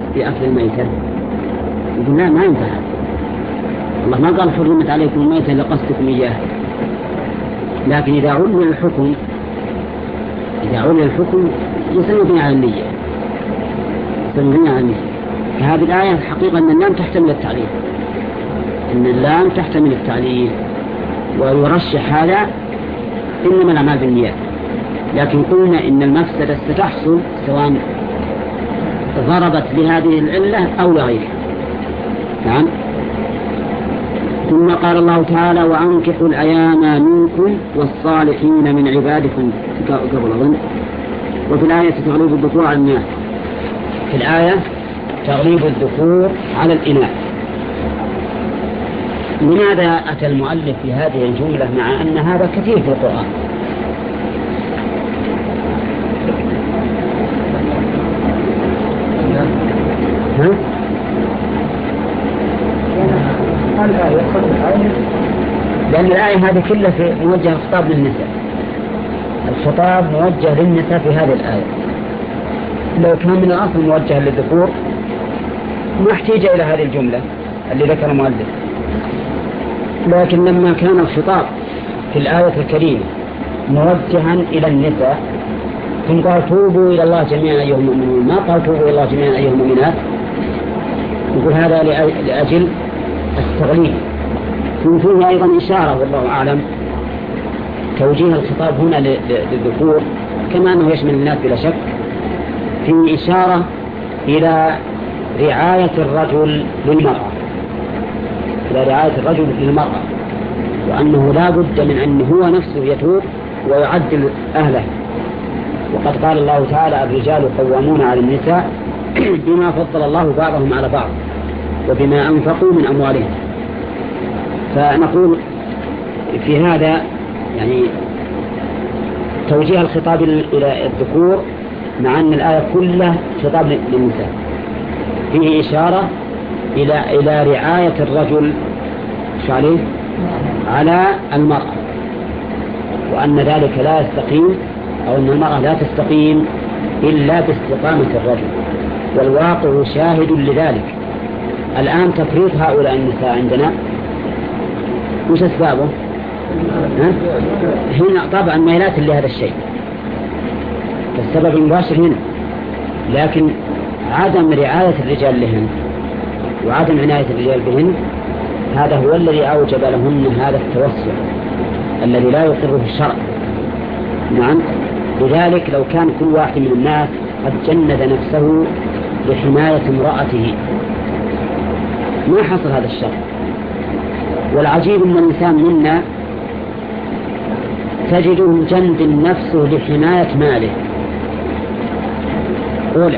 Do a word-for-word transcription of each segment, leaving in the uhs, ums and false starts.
بأكل الميتة؟ يقول لا، ما ينفع. الله ما قال حرمت عليكم الميتة لقصدكم إياه، لكن إذا علل الحكم إذا علل الحكم يسمى على النية يسمى على النية. فهذه الآية الحقيقة أن اللام تحتمل التعليل أن اللام تحتمل التعليل ويرشح هذا إنما الأعمال بالنيات. لكن قلنا إن المفسدة ستحصل سواء ضربت بهذه العلة أو لغيرها. نعم. ثم قال الله تعالى وأنكحوا الأيام منكم والصالحين من عبادكم قبل أظن. وفي الآية تغليب الذكور على الإناث. في الآية تغليب الذكور على الإناث. لماذا أتى المؤلف في هذه الجملة مع أن هذا كثير في القرآن؟ ها؟ لأن الآية هذه كلها في موجه الخطاب للنساء. الخطاب موجه للنساء في هذه الآية. لو كان من الأصل موجه للذكور ما احتاج إلى هذه الجملة اللي ذكر المؤلف. لكن لما كان الخطاب في الآية الكريمة موجها إلى النساء ثم قال توبوا إلى الله جميعا أيها المؤمنون، ما قال توبوا إلى الله جميعا أيها المؤمنات. يقول هذا لأجل التغليب. فيه أيضا إشارة والله أعلم توجيه الخطاب هنا للذكور كما أنه يشمل الناس بلا شك. فيه إشارة إلى رعاية الرجل للمرأة إلى رعاية الرجل للمرأة وأنه لا بد من أن هو نفسه يتوب ويعدل أهله. وقد قال الله تعالى الرجال قوامون على النساء بما فضل الله بعضهم على بعض وبما أنفقوا من أموالهم. فنقول في هذا يعني توجيه الخطاب إلى الذكور مع أن الآية كلها خطاب للنساء. فيه إشارة إلى إلى رعاية الرجل عليه على المرأة وأن ذلك لا يستقيم أو أن المرأة لا تستقيم إلا باستقامة الرجل. والواقع شاهد لذلك. الآن تفريط هؤلاء النساء عندنا وش أسبابه؟ هنا طبعا ميلات لهذا الشيء فالسبب المباشر هنا، لكن عدم رعاية الرجال لهن وعدم عناية الرجال بهن هذا هو الذي أوجب لهن هذا التوسع الذي لا يقره الشرع. نعم. لذلك لو كان كل واحد من الناس قد جند نفسه لحماية امرأته ما حصل هذا الشر. والعجيب أن الإنسان منا تجده جند نفسه لحماية ماله. أولا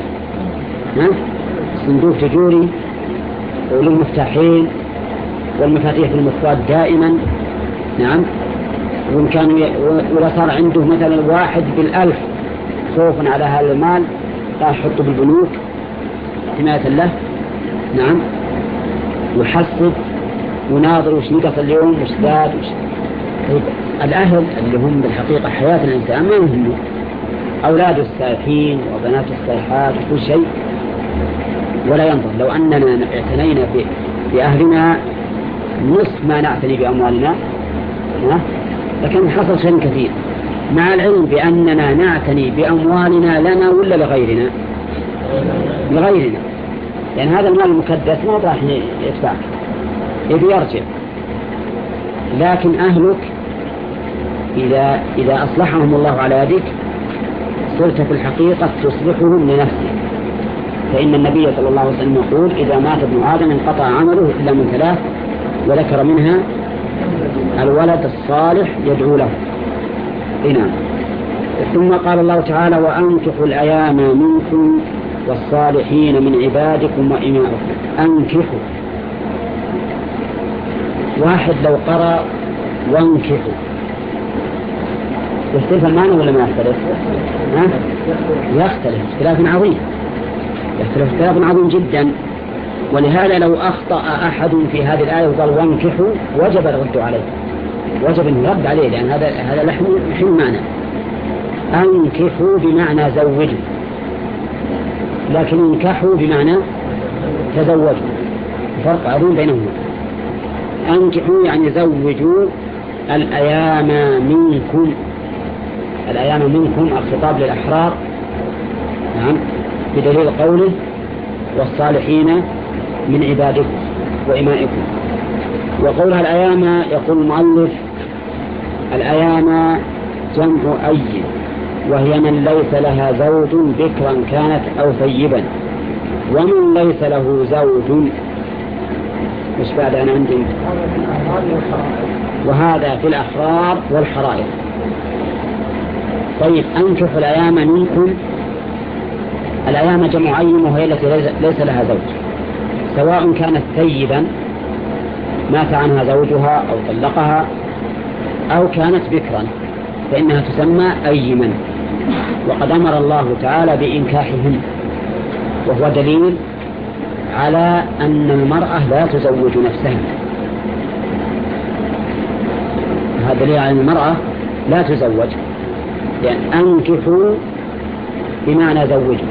صندوق تجوري وله مفتاحين والمفاتيح في المخفات دائما. نعم. وإن كان ولا صار عنده مثلا واحد بالألف خوفا على هذا المال راح يحطه بالبنوك حماية له. نعم. يحسب وناظر وش نقص اليوم وش زاد وش. طيب الأهل اللي هم بالحقيقة حياة الإنسان ما يهمه أولاده السائحين وبنات السائحات وكل شيء ولا ينظر. لو أننا اعتنينا بأهلنا نصف ما نعتني بأموالنا لكن حصل شيء كثير، مع العلم بأننا نعتني بأموالنا لنا ولا لغيرنا لغيرنا لأن يعني هذا المال المكدس ما راح يدفعك يبي يرجع. لكن أهلك إذا, إذا أصلحهم الله على يدك صرت في الحقيقة تصلحهم لنفسك. فإن النبي صلى الله عليه وسلم يقول إذا مات ابن آدم انقطع عمله إلا من ثلاث وذكر منها الولد الصالح يدعو له. هنا ثم قال الله تعالى وأنكحوا الأيام منكم والصالحين من عبادكم وإمائكم. أنكحوا واحد لو قرأ وانكحوا يختلف المعنى ولا ما يختلف؟ ها؟ يختلف اختلاف عظيم يختلف اختلاف عظيم جدا. ولهذا لو أخطأ أحد في هذه الآية وقال وانكحوا وجب الرد عليه وجب أن يرد عليه لأن هذا هذا لحن حين معنى. أنكحوا بمعنى زوجوا لكن انكحوا بمعنى تزوجوا، فرق عظيم بينهما. أنكحوا يعني زوجوا الأيام منكم، الأيام منكم الخطاب للأحرار، نعم، بدليل قوله والصالحين من عبادكم وإمائكم. وقولها الأيام يقول المؤلف الأيام جمع أي، وهي من ليس لها زوج بكرا كانت أو ثيبا، ومن ليس له زوج. مش بعد أنا عندي، وهذا في الأحرار والحرائر. طيب أنكحوا الأيام منكم، الأيام جمع أي وهي التي ليس لها زوج، سواء كانت ثيبا مات عنها زوجها أو طلقها، أو كانت بكرا فإنها تسمى أيما. وقد أمر الله تعالى بإنكاحهن، وهو دليل على أن المرأة لا تزوج نفسها. هذا دليل على أن المرأة لا تزوج، يعني أنكحوا بمعنى زوجوا.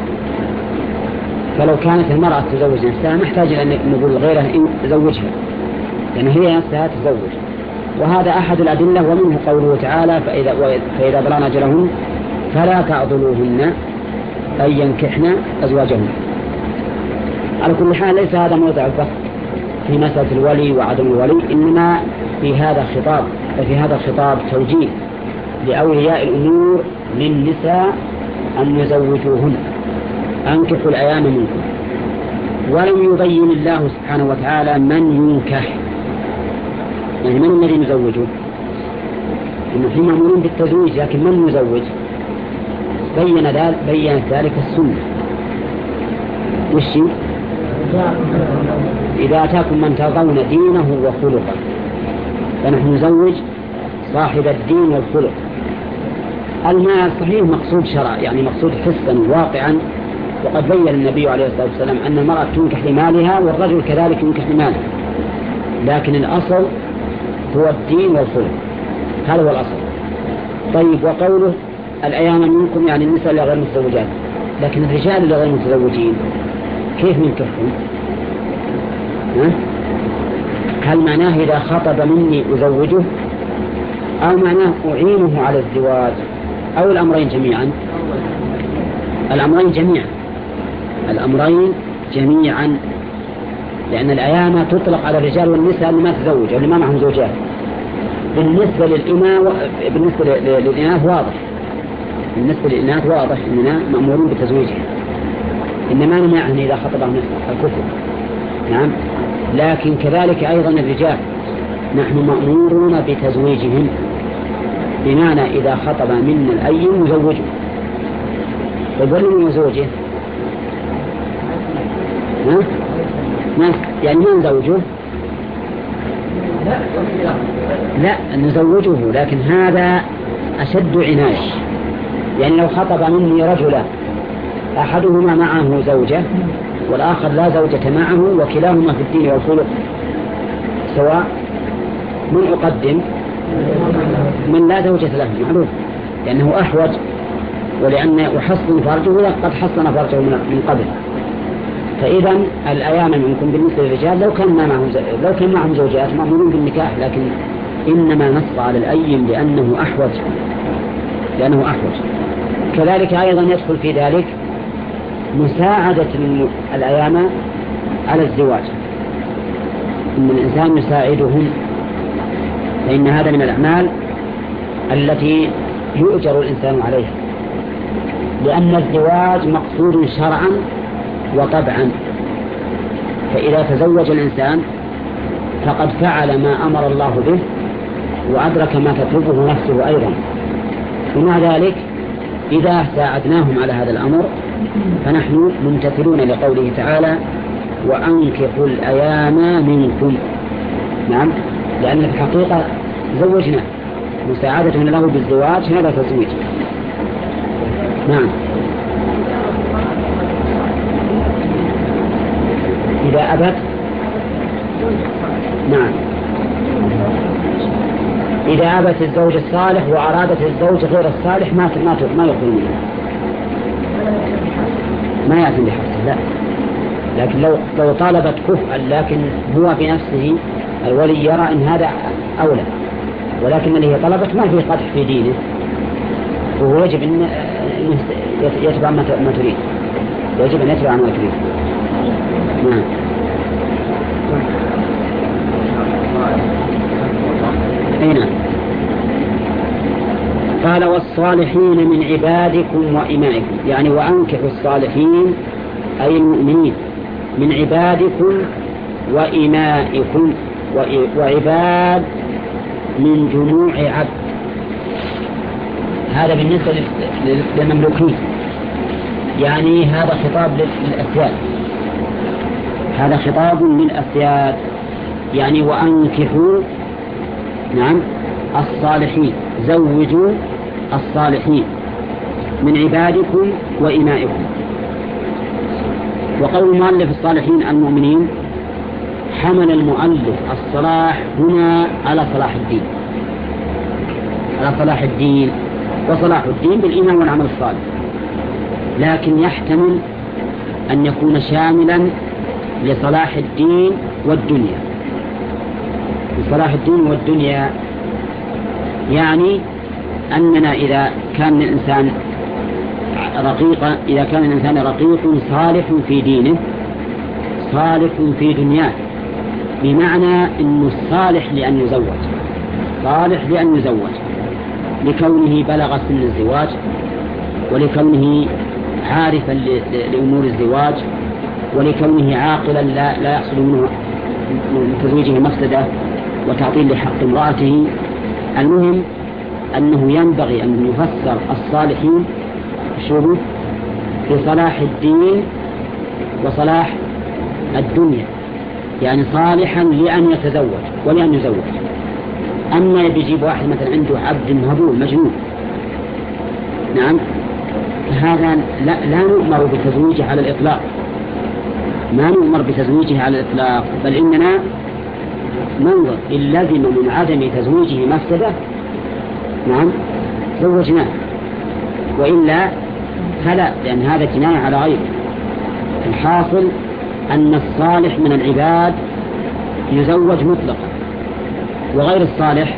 فلو كانت المرأة تزوج نفسها محتاج أن نقول غيرها زوجها، لأن يعني هي نفسها تزوج. وهذا أحد الأدلة، ومنه قوله تعالى فإذا, فإذا بلغن أجلهن فلا تعضلوهن أن ينكحن أزواجهن. على كل حال ليس هذا موضع البحث في مسألة الولي وعدم الولي، إنما في هذا خطاب في هذا الخطاب توجيه لأولياء الأمور للنساء أن يزوجوهن، أنكحوا الأيام منكم. ولم يبين الله سبحانه وتعالى من ينكح، يعني من الذي يزوجه؟ إنه في مأمورين بالتزويج، لكن من يزوج؟ بين ذلك بين ذلك السنة. والشيء إذا أتاكم من ترضون دينه وخلقه فنحن نزوج صاحب الدين والخلق. المال صحيح مقصود شرع، يعني مقصود حسا واقعا، وقد بين النبي عليه الصلاة والسلام أن المرأة تنكح لمالها والرجل كذلك ينكح لماله، لكن الأصل هو الدين والخلق، هذا هو الأصل. طيب وقوله الأيام منكم يعني النساء اللي غير متزوجات، لكن الرجال اللي غير متزوجين كيف ننكحهم؟ هل معناه إذا خطب مني أزوجه، أو معناه أعينه على الزواج، أو الأمرين جميعا؟ الأمرين جميعا، الأمرين جميعا، لأن الأيام تطلق على الرجال والنساء اللي ما تزوج أو اللي ما معهم زوجات. بالنسبة للإناث بالنسبة للإناث واضح، بالنسبة للإناث واضح إننا مأمورون بتزويجها، إنما نمنعهم إذا خطبهم الكفر، نعم. لكن كذلك أيضا الرجال نحن مأمورون بتزويجهم، بمعنى إذا خطب منا الأي نزوجه. فبرني وزوجه ها؟ يعني من زوجه؟ لا نزوجه، لكن هذا أشد عناية. يعني لو خطب مني رجلا أحدهما معه زوجة والآخر لا زوجة معه وكلاهما في الدين والخلق سواء، من أقدم؟ من لا زوجة له، معروف، لأنه أحوج، ولأن يحصن فرجه قد حصن فرجه من قبل. فإذا الأيام منكم بالنسبة للرجال لو كان معهم لو كان معهم زوجات مأمورون بالنكاح، لكن إنما نص على الأيم لأنه أحوج لأنه أحوج. كذلك أيضا يدخل في ذلك مساعدة الأيام على الزواج، إن الإنسان يساعدهم، فإن هذا من الأعمال التي يؤجر الإنسان عليها، لأن الزواج مقصود شرعا وطبعا. فإذا تزوج الإنسان فقد فعل ما أمر الله به وأدرك ما تطلبه نفسه أيضا. ومع ذلك إذا ساعدناهم على هذا الأمر فنحن ممتثلون لقوله تعالى وأنكحوا الأيام منكم، نعم، لأن في الحقيقة زوجنا، مساعدتنا له بالزواج هذا تزويج. نعم. إذا أبت، نعم، إذا أبت الزوج الصالح وأرادت الزوج غير الصالح ما ما ما يقول منه، ما يأتي بحفظه، لا لكن لو لو طالبت كفءا لكن هو بنفسه الولي يرى أن هذا أولى، ولكن اللي هي طلبت ما فيه قدح في دينه، وهو يجب أن يتبع ما تريد، يجب أن يتبع ما تريد. نعم. أين قال والصالحين من عبادكم وإمائكم، يعني وأنكحوا الصالحين أي المؤمنين من عبادكم وإمائكم، وعباد من جموع عبد، هذا بالنسبة للمملوكين، يعني هذا خطاب للأسياد، هذا خطاب للأسياد، يعني وأنكحوا نعم الصالحين، زوجوا الصالحين من عبادكم وإمائكم. وقول المؤلف الصالحين المؤمنين، حمل المؤلف الصلاح هنا على صلاح الدين، على صلاح الدين، وصلاح الدين بالإيمان والعمل الصالح، لكن يحتمل أن يكون شاملا لصلاح الدين والدنيا، لصلاح الدين والدنيا، يعني أننا إذا كان الإنسان رقيقا إذا كان الإنسان رقيق صالح في دينه صالح في دنياه، بمعنى أنه صالح لأن يزوج، صالح لأن يزوج لكونه بلغ سن الزواج، ولكونه عارفا لأمور الزواج، ولكونه عاقلا لا, لا يحصل منه من تزويجه مفسدة وتعطيل لحق امرأته. المهم أنه ينبغي أن يفسر الصالحين شروط في صلاح الدين وصلاح الدنيا، يعني صالحا لأن يتزوج ولأن يزوج. أما بيجيب واحد مثلا عنده عبد هبول مجنون، نعم، هذا لا, لا نؤمر بتزويجه على الإطلاق، ما نؤمر بتزويجه على الإطلاق، بل إننا ننظر إن لزم من عدم تزويجه مفسدة نعم زوجناه، وإلا فلا، لأن هذا جناية على غيره. الحاصل أن الصالح من العباد يزوج مطلقا، وغير الصالح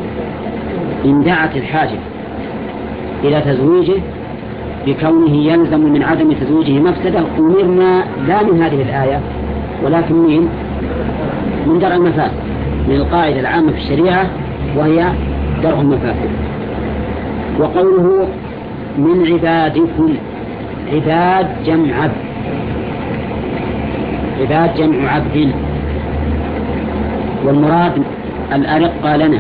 إن دعت الحاجة إلى تزويجه بكونه يلزم من عدم تزويجه مفسدة، أمرنا لا من هذه الآية ولكن من من درء المفاسد، من القاعدة العامة في الشريعة وهي درء المفاسد. وقوله من عبادكم، عباد جمع عبد، عباد جمع عبد، والمراد الأرقى لنا،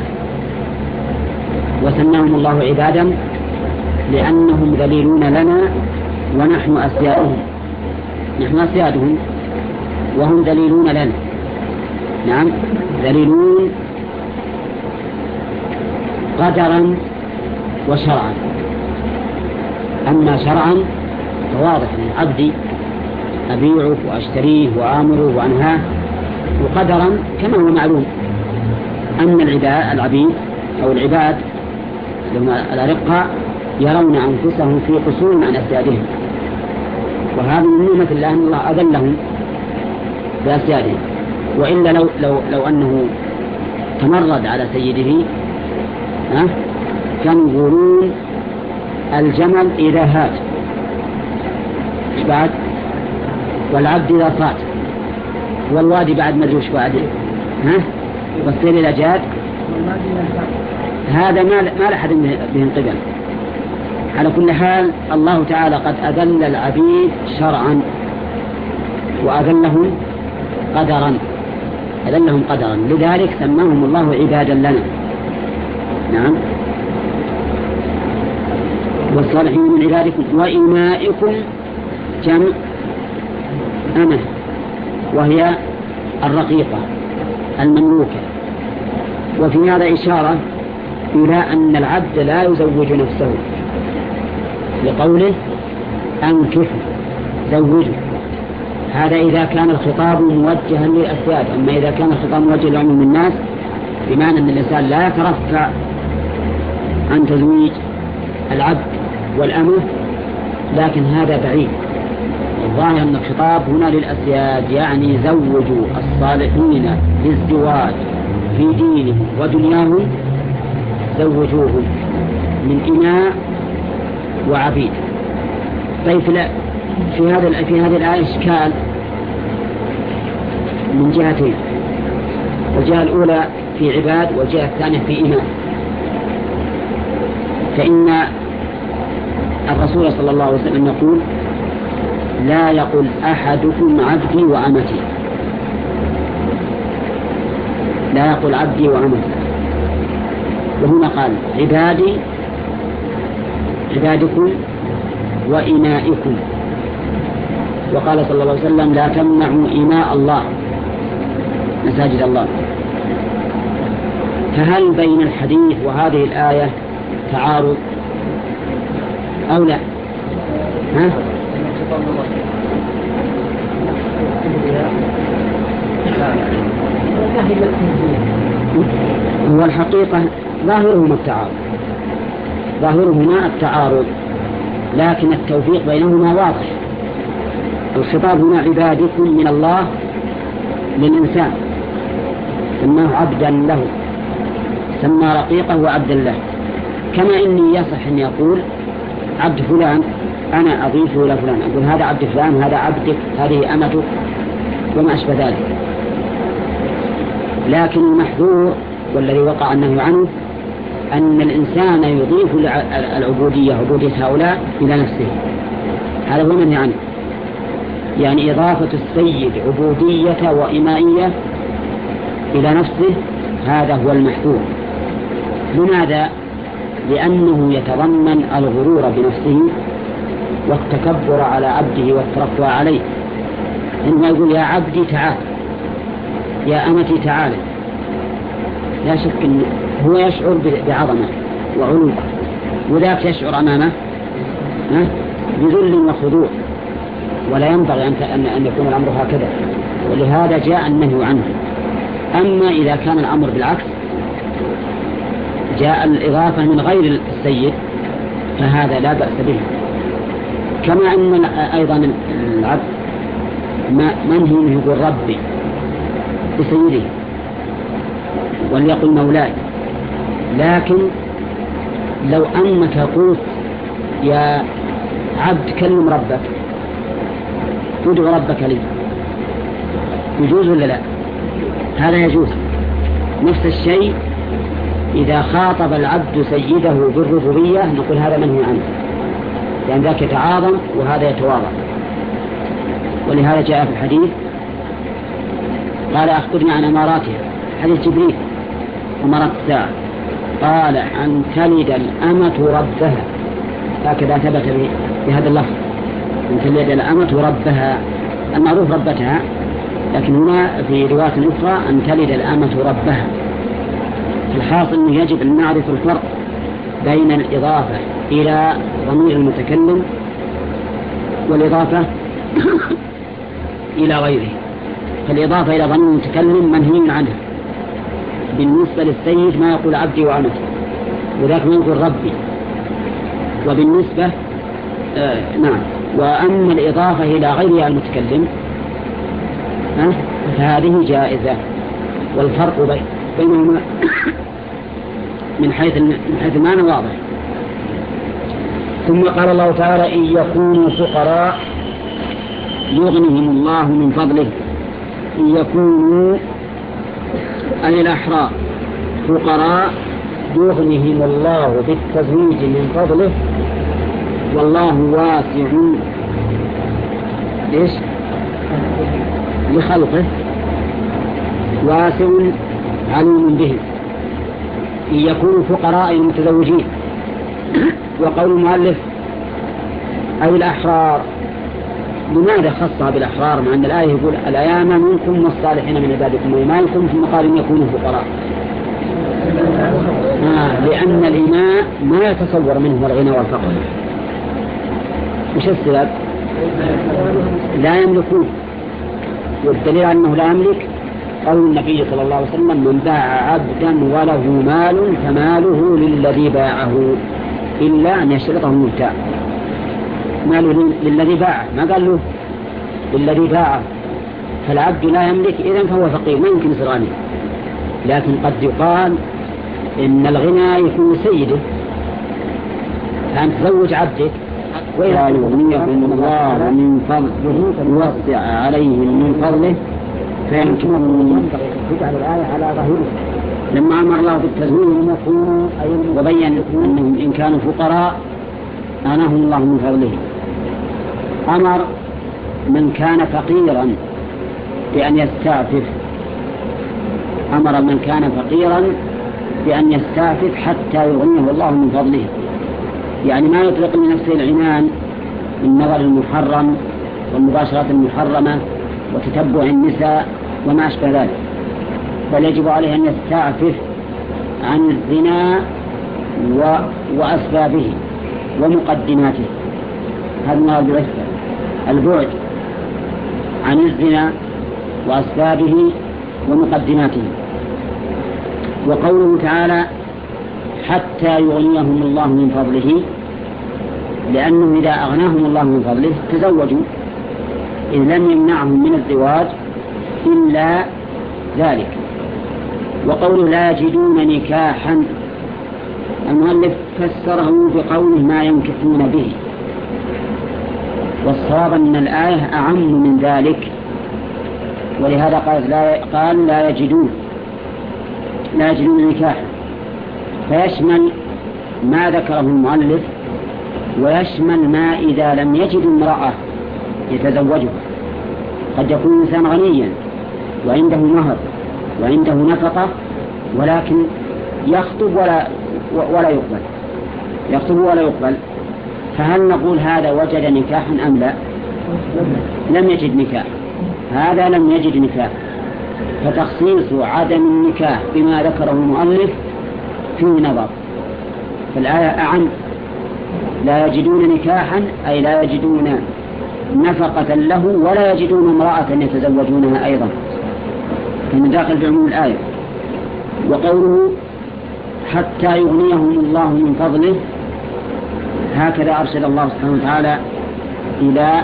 وسماهم الله عبادا لأنهم ذليلون لنا ونحن أسيادهم، نحن أسيادهم وهم ذليلون لنا، نعم ذليلون قدرا وشرعا. أما شرعا فواضح من عبدي أبيعه وأشتريه وآمره وأنهاه، وقدرا كما هو معلوم أن العباد العبيد أو العباد الأرقاء يرون أنفسهم في قصور عن أسيادهم، وهذا من نعمة الله أن الله أذلهم بأسيادهم، وإلا لو, لو, لو أنه تمرد على سيده ها كانوا يقولون الجمل إذا هاج إيش بعد، والعبد إذا صاد، والوادي بعد ما جوش بعد ها والسير إلى جاد، هذا ما ما لحد بهم قبل. على كل حال الله تعالى قد أذل العبيد شرعا وأذلهم قدرا، أذلهم قدرا، لذلك سماهم الله عبادا لنا. نعم. والصالحين من عبادكم وإمائكم جمع أمة، وهي الرقيقة المملوكة. وفي هذا إشارة إلى أن العبد لا يزوج نفسه، لقوله أنكحوا زوجوا، هذا إذا كان الخطاب موجها للأسياد. أما إذا كان الخطاب موجه لعموم الناس بمعنى أن الإنسان لا يترفع عن تزويج العبد والأمة، لكن هذا بعيد، الظاهر أن الخطاب هنا للأسياد، يعني زوجوا الصالحين للزواج في دينهم ودنياهم، زوجوهم من إناء وعبيد. طيب في هذا في هذه الآية إشكال من جهتين، الجهة الأولى في عباد والجهة الثانية في إناء. فإن الرسول صلى الله عليه وسلم يقول: لا يقل أحدكم عبدي وأمتي، لا يقل عبدي وأمتي، وهنا قال عبادي، عبادكم وإنائكم. وقال صلى الله عليه وسلم: لا تمنعوا إناء الله، مساجد الله. فهل بين الحديث وهذه الآية تعارض أو لا؟ ها؟ هو الحقيقة ظاهرهما التعارض، ظاهرهما التعارض، لكن التوفيق بينهما واضح. الخطاب هنا عبادكم من الله للإنسان، سماه عبدا له، سمى رقيقه وعبدا له. كما إني يصح أن يقول عبد فلان، أنا أضيفه إلى فلان، أقول هذا عبد فلان، هذا عبدك، هذه أمتك، وما أشبه ذلك. لكن المحذور والذي وقع النهي عنه أن الإنسان يضيف العبودية، عبودية هؤلاء، إلى نفسه. هذا هو المنهي عنه، يعني إضافة السيد عبودية وإمائية إلى نفسه، هذا هو المحذور. لماذا؟ لأنه يتضمن الغرور بنفسه والتكبر على عبده والترفع عليه. إنه يقول يا عبدي تعال، يا أمتي تعال، لا شك أنه هو يشعر بعظمة وعلو، وذاك يشعر أمامه بذل وخضوع، ولا ينبغي أن يكون الأمر هكذا، ولهذا جاء النهي عنه. أما إذا كان الأمر بالعكس، جاء الإضافة من غير السيد، فهذا لا بأس به. كما أن أيضا العبد منهي منه يقول ربي بسيده وليقل مولاي. لكن لو أنك قلت يا عبد كلم ربك، ادعو ربك لي، يجوز ولا لا؟ هذا يجوز. نفس الشيء إذا خاطب العبد سيده بالربوبية، نقول هذا منهي عنه، لأن ذاك يتعاظم وهذا يتواضع. ولهذا جاء في الحديث قال: أخبرني عن أماراتها، حديث جبريل، أمارات الساعة. قال: أن تلد الأمة ربها، هكذا ثبت بهذا اللفظ، أن تلد الأمة ربها، المعروف ربتها، لكن هنا في رواية أخرى أن تلد الأمة ربها. الحاصل أنه يجب أن نعرف الفرق بين الإضافة إلى ضمير المتكلم والإضافة إلى غيره. فالإضافة إلى ضمير المتكلم منهي عنها بالنسبة للسيد، ما يقول عبدي وأمتي، وذاك ما يقول ربي. وبالنسبة آه نعم وأما الإضافة إلى غيرها المتكلم آه فهذه جائزة. والفرق بينهما من حيث من حيث المعنى واضح. ثم قال الله تعالى: إن يكونوا فقراء يغنهم الله من فضله. إن يكونوا أي الأحرار فقراء يغنهم الله بالتزويج من فضله، والله واسع ليش؟ لخلقه، واسع عليم به. إن يكونوا فقراء المتزوجين. وقول المؤلف أي الأحرار، لماذا خصها بالأحرار مع أن الآية يقول الأيام منكم والصالحين من عبادكم وإمائكم، ثم قال إن يكونوا فقراء؟ آه لأن الإماء ما يتصور منه الغنى والفقر. مش السبب؟ لا يملكون، والدليل أنه لا يملك قول النبي صلى الله عليه وسلم: من باع عبدا وله مال فماله للذي باعه إلا أن يشترطه المبتاع. ماله للذي باعه، ما قال له الذي باعه، فالعبد لا يملك إذن فهو فقير ما يمكن يصير غني. لكن قد يقال إن الغنى يكون سيده، فأنت تزوج عبدك وإذا يغنيكم الله من فضله يوسع عليهم من فضله فيمكنهم. تجعل الآية على ظاهره. لما أمر الله بالتزويج وبين أنهم إن كانوا فقراء آناهم الله من فضله، أمر من كان فقيرا بأن يستعفف، أمر من كان فقيرا بأن يستعفف حتى يغنيه الله من فضله، يعني ما يطلق لنفسه العنان من نظر المحرم والمباشرات المحرمة وتتبع النساء وما أشبه ذلك، بل يجب عليه أن يستعفف عن الزنا و... وأسبابه ومقدماته. هذا ما العفة، البعد عن الزنا وأسبابه ومقدماته. وقوله تعالى حتى يغنيهم الله من فضله، لأنه إذا أغناهم الله من فضله تزوجوا، إذ لم يمنعهم من الزواج إلا ذلك. وقوله لا يجدون نكاحا، المؤلف فسره بقوله ما ينكحون به، والصواب أن الآية أعم من ذلك، ولهذا قال لا, قال لا يجدون لا يجدون نكاحا، فيشمل ما ذكره المؤلف ويشمل ما إذا لم يجد امرأة يتزوجها. قد يكون إنسان غنيا وعنده مهر وعنده نفقة ولكن يخطب ولا ولا يقبل يخطب ولا يقبل، فهل نقول هذا وجد نكاحا أم لا؟ لم يجد نكاح، هذا لم يجد نكاح. فتخصيص عدم النكاح بما ذكره المؤلف فيه نظر، فالآية أعم. لا يجدون نكاحا أي لا يجدون نفقة له ولا يجدون امرأة يتزوجونها أيضا، من داخل بعموم الآية. وقوله حتى يغنيهم الله من فضله، هكذا أرشد الله سبحانه وتعالى إلى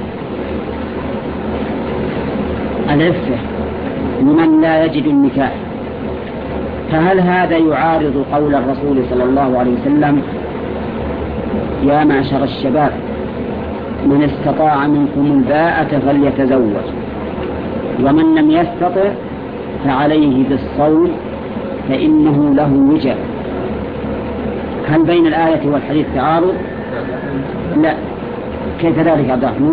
العفة لمن لا يجد النكاح. فهل هذا يعارض قول الرسول صلى الله عليه وسلم يا معشر الشباب من استطاع منكم الباءة فليتزوج ومن لم يستطع فعليه بالصوم فإنه له وجاء؟ هل بين الآية والحديث تعارض؟ لا. كيف ذلك عبد الرحمن؟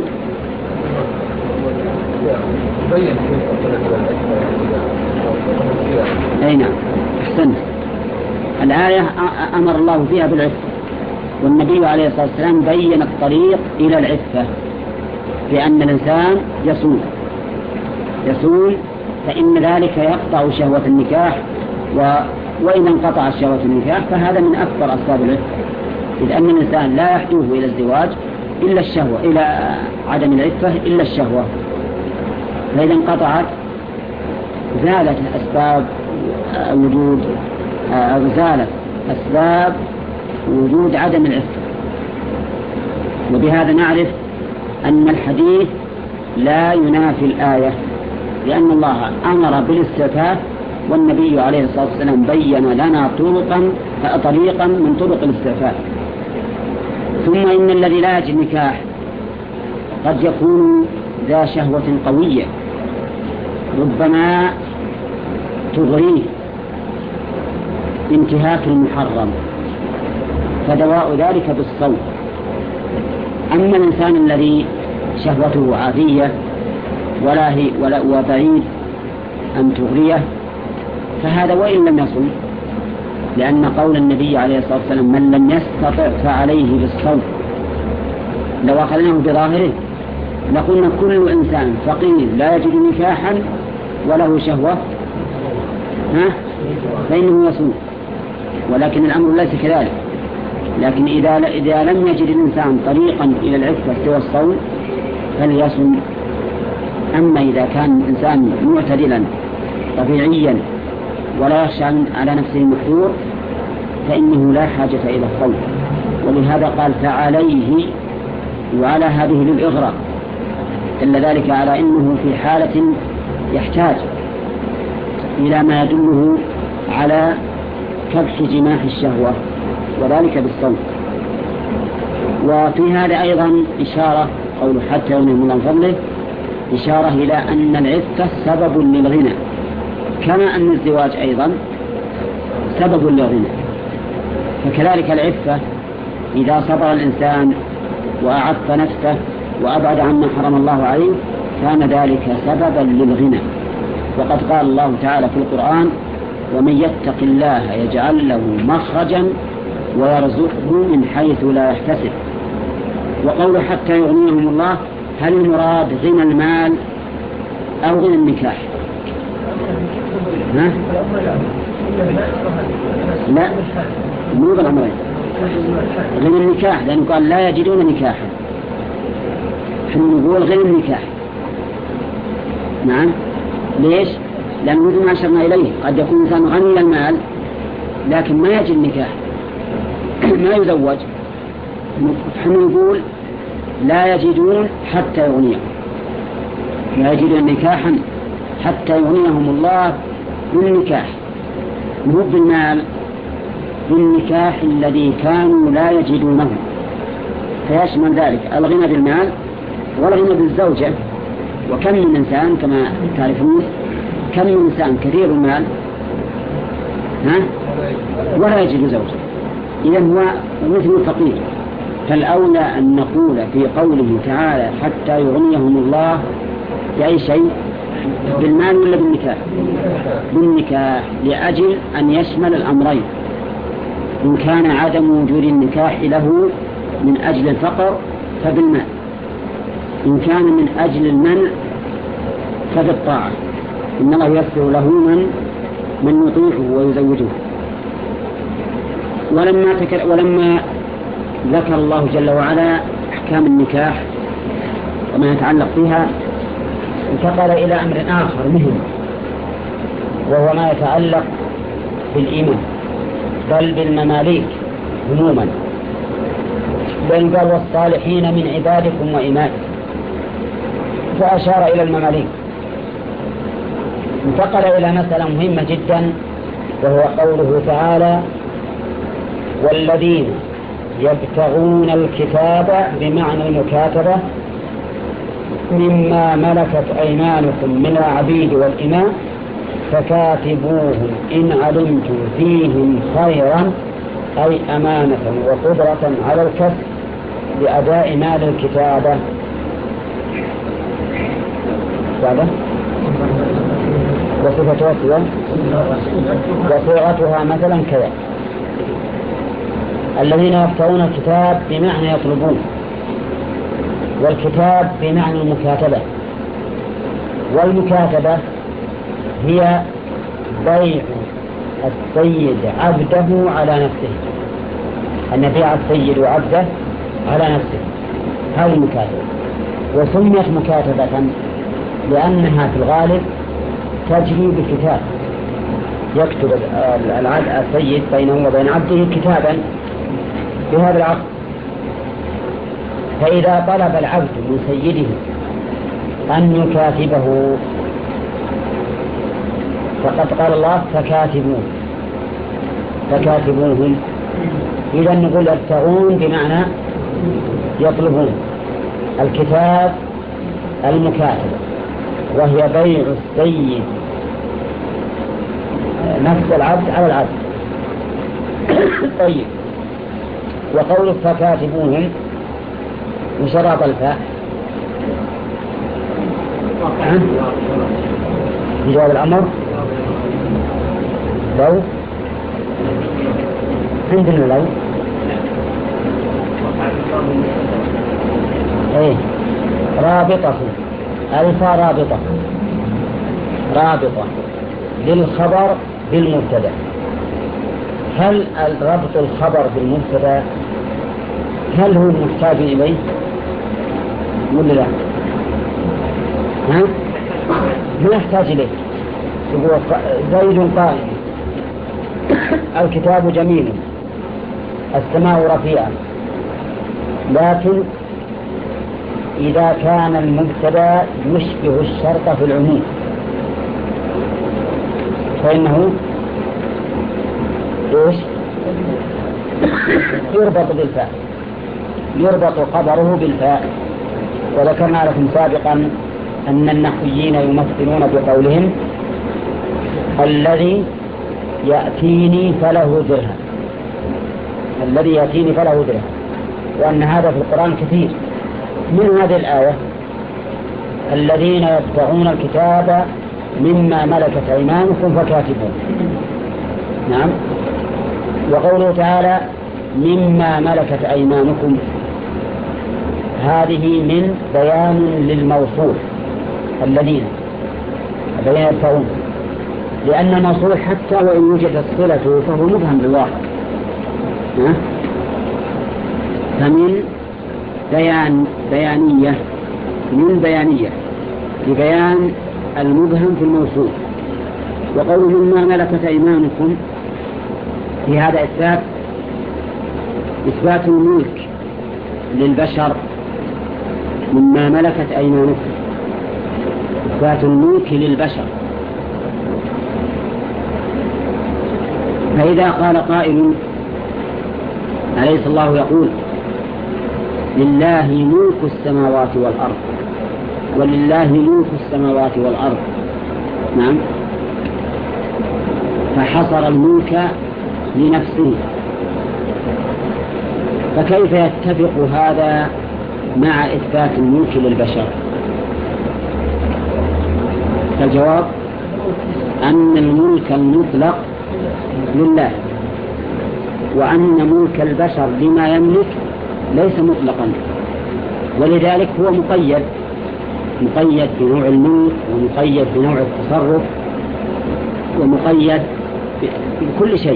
أي نعم أحسنت. الآية أمر الله فيها بالعفة، والنبي عليه الصلاة والسلام بين الطريق إلى العفة بأن الإنسان يصوم يصوم فإن ذلك يقطع شهوة النكاح، و... وإن انقطع شهوة النكاح فهذا من أكثر أسباب العفة، إذ أن الإنسان لا يحدوه إلى الزواج إلا الشهوة، إلى عدم العفة إلا الشهوة، فإذا انقطعت زالت أسباب وجود أو زالت أسباب وجود عدم العفة. وبهذا نعرف أن الحديث لا ينافي الآية، لأن الله أمر بالاستعفاف والنبي عليه الصلاة والسلام بين لنا طرقا طريقا من طرق الاستعفاف. ثم إن الذي لا يجد نكاح قد يكون ذا شهوة قوية ربما تغريه انتهاك المحرم، فدواء ذلك بالصوم. أما الإنسان الذي شهوته عادية ولا هي ولا وبعيد أن تغريه فهذا وإن لم يصم، لأن قول النبي عليه الصلاة والسلام من لم يستطع فعليه بالصوم لو أخذناه بظاهره لقلنا كل إنسان فقير لا يجد نكاحا وله شهوة ها فإنه يصوم، ولكن الأمر ليس كذلك. لكن إذا إذا لم يجد الإنسان طريقا إلى العفة سوى الصوم فليصوم. أما إذا كان الإنسان معتدلا طبيعيا ولا يخشى على نفسه المحذور فإنه لا حاجة إلى الصوم، ولهذا قال فعليه، وعلى هذه للإغراء دل ذلك على أنه في حالة يحتاج إلى ما يدله على كبح جماح الشهوة، وذلك بالصوم. وفي هذا أيضا إشارة قول حتى يغنيهم الله من فضله، إشارة إلى أن العفة سبب للغنى، كما أن الزواج أيضا سبب للغنى. فكذلك العفة إذا صبر الإنسان وأعف نفسه وأبعد عما حرم الله عليه كان ذلك سببا للغنى. وقد قال الله تعالى في القرآن: ومن يتق الله يجعل له مخرجا ويرزقه من حيث لا يحتسب. وقوله حتى يغنيهم الله، هل المراد غنى المال أو غنى النكاح؟ ها؟ لا، مو بالأمرين، غنى النكاح، لأنه قال لا يجدون نكاحا، نحن نقول غنى النكاح. نعم، ليش؟ لأنه مثل ما أشرنا إليه قد يكون إنسان غني المال لكن ما يجد نكاح ما يزوج، نحن نقول لا يجدون حتى يغنيهم، لا يجدون نكاحا حتى يغنيهم الله بالنكاح، مو بالمال، بالنكاح الذي كانوا لا يجدونه. فيشمل ذلك الغنى بالمال والغنى بالزوجة. وكم من إنسان كما تعرفون، كم من إنسان كثير المال ها ولا يجد زوجة، إذن هو مثل الفقير. فالأولى أن نقول في قوله تعالى حتى يغنيهم الله بأي شيء، بالمال ولا بالنكاح؟ بالنكاح، لأجل أن يشمل الأمرين. إن كان عدم وجود النكاح له من أجل الفقر فبالمال، إن كان من أجل المنع فبالطاعة. إن الله يسر له من من يطيعه ويزوجه. ولما, تكر ولما ذكر الله جل وعلا أحكام النكاح وما يتعلق بها، انتقل إلى أمر آخر مهم، وهو ما يتعلق بالإيمان بل بالمماليك عموما. بل قال والصالحين من عبادكم وإمائكم، فأشار إلى المماليك. انتقل إلى مسألة مهمة جدا، وهو قوله تعالى والذين يبتغون الكتاب بمعنى المكاتبة مما ملكت أيمانكم من العبيد والإماء فكاتبوهم إن علمتم فيهم خيرا، أي أمانة وقدرة على الكسب بأداء مال الكتابة. هذا وصفة وصفة وصيغتها مثلا كذا: الذين يبتغون الكتاب بمعنى يطلبون، والكتاب بمعنى المكاتبة. والمكاتبة هي بيع السيد عبده على نفسه، أن يبيع السيد عبده على نفسه، هذه المكاتبة. وسميت مكاتبة لأنها في الغالب تجري بكتاب، يكتب السيد بينه وبين عبده كتابا بهذا العقد. فإذا طلب العبد من سيده أن يكاتبه فقد قال الله فكاتبوه فكاتبوهم. إذا نقول يبتغون بمعنى يطلبون، الكتاب المكاتبة، وهي بيع السيد نفس العبد على العبد. طيب، وقول فكاتبوهم وشرط الفاء بجواب الأمر لو عندنا لو ايه رابطة الفا رابطة رابطة للخبر بالمبتدا. هل ربط الخبر بالمبتدا هل هو محتاج إليه ولا لا؟ ها؟ ما يحتاج إليه. يقول زيد قائم، الكتاب جميل، السماء رفيعة، لكن إذا كان المبتدأ يشبه الشرط في العموم فإنه إيش؟ يربط بالفاء، يربط خبره بالفاء. وذكرنا لكم سابقا أن النحويين يمثلون بقولهم الذي يأتيني فله درهم، الذي يأتيني فله درهم، وأن هذا في القرآن كثير. من هذه الآية الذين يبتغون الكتاب مما ملكت أيمانكم فكاتبون. نعم. وقوله تعالى مما ملكت أيمانكم، هذه من بيان للموصول الذين الذين يبتغون، لأن الموصول حتى وإن وجدت صلته فهو مبهم بالواقع. فمن بيان بيانية من بيانية لبيان المبهم في الموصول. وقوله مما ملكت أيمانكم في هذا إثبات إثبات الملك للبشر مما ملكت أيمانكم، إثبات الملك للبشر. فإذا قال قائل أليس الله يقول لله ملك السماوات والأرض ولله ملك السماوات والأرض؟ نعم. فحصر الملك لنفسه، فكيف يتفق هذا مع إثبات الملك للبشر؟ فالجواب أن الملك المطلق لله، وأن ملك البشر لما يملك ليس مطلقا، ولذلك هو مقيد مقيد بنوع الملك، ومقيد بنوع التصرف، ومقيد بكل شيء.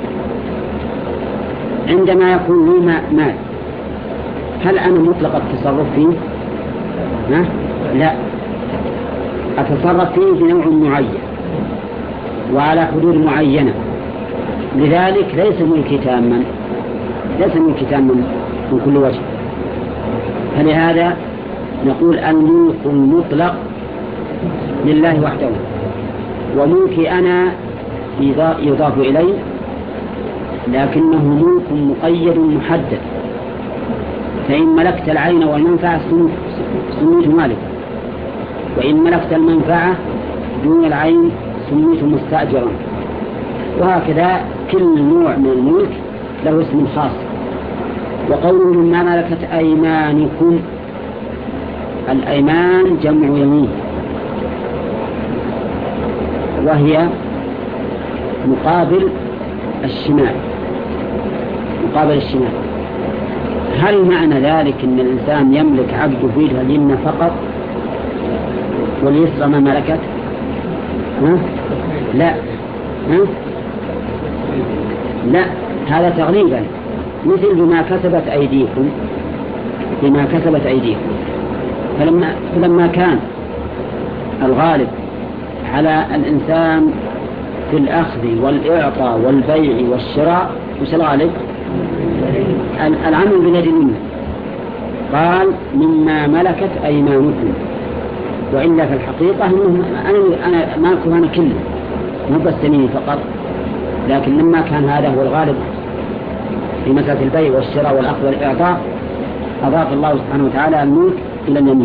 عندما يكون لي مال هل أنا مطلق التصرف فيه؟ ها؟ لا، أتصرف فيه بنوع معين وعلى حدود معينة، لذلك ليس ملكي تاما، ليس ملكي تاما من كل وجه. فلهذا نقول الملك المطلق لله وحده، وملكي أنا يضاف إليه لكنه ملك مقيد محدد. فإن ملكت العين والمنفعة سميت مالك، وإن ملكت المنفعة دون العين سميت مستأجرا، وهكذا كل نوع من الملك له اسم خاص. وقوله مما ملكت أيمانكم، الأيمان جمع يمين، وهي مقابل الشمال، مقابل الشمال. هل معنى ذلك أن الإنسان يملك عبده في يده اليمنى فقط واليسرى ما ملكت؟ ها؟ لا. ها؟ لا، هذا تغليبا، مثل بما كسبت أيديكم، بما كسبت أيديكم. فلما, فلما كان الغالب على الإنسان في الأخذ والإعطاء والبيع والشراء وش الغالب؟ العمل باليد اليمنى. قال مما ملكت أيمانكم، وإلا في الحقيقة أنا أنا مالكه أنا كله، مو بس يميني فقط، لكن لما كان هذا هو الغالب في مسألة البيع والشراء والأخذ والإعطاء أضاف الله سبحانه وتعالى الملك إلى اليمين.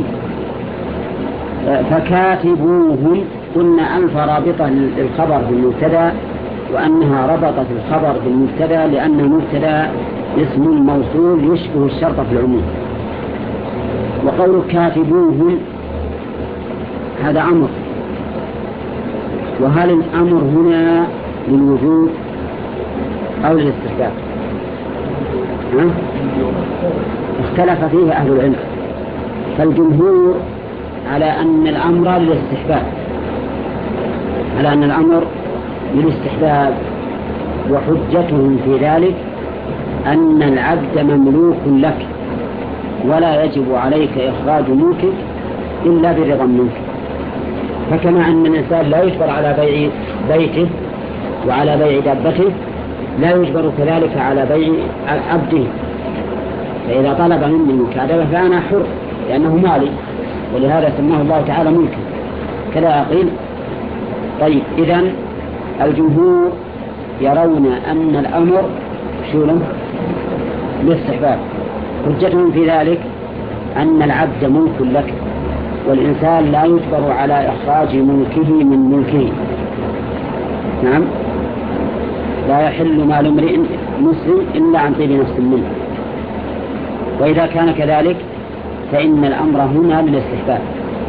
فكاتبوهم، قلنا ألف رابطة للخبر بالمبتدا، وأنها ربطت الخبر بالمبتدا لأن المبتدا اسم الموصول يشبه الشرط في العموم. وقول كاتبوهم هذا أمر، وهل الأمر هنا للوجود أو للاستحباب؟ اختلف فيه أهل العلم، فالجمهور على أن الأمر للاستحباب، على أن الأمر للاستحباب، وحجتهم في ذلك أن العبد مملوك لك ولا يجب عليك إخراج ملكك إلا برضا منك. فكما أن الإنسان لا يجبر على بيع بيته وعلى بيع دابته، لا يجبر كذلك على بيع عبده. فإذا طلب مني المكاتبة فأنا حر لأنه مالي، ولهذا سماه الله تعالى ملكا كذا قيل. طيب إذن الجمهور يرون أن الأمر شو له للاستحباب. حجتهم في ذلك أن العبد ملك لك، والإنسان لا يجبر على إخراج ملكه من ملكه. نعم، لا يحل مال امرئ مسلم إلا عن طيب نفس منه. وإذا كان كذلك فإن الأمر هنا للاستحباب.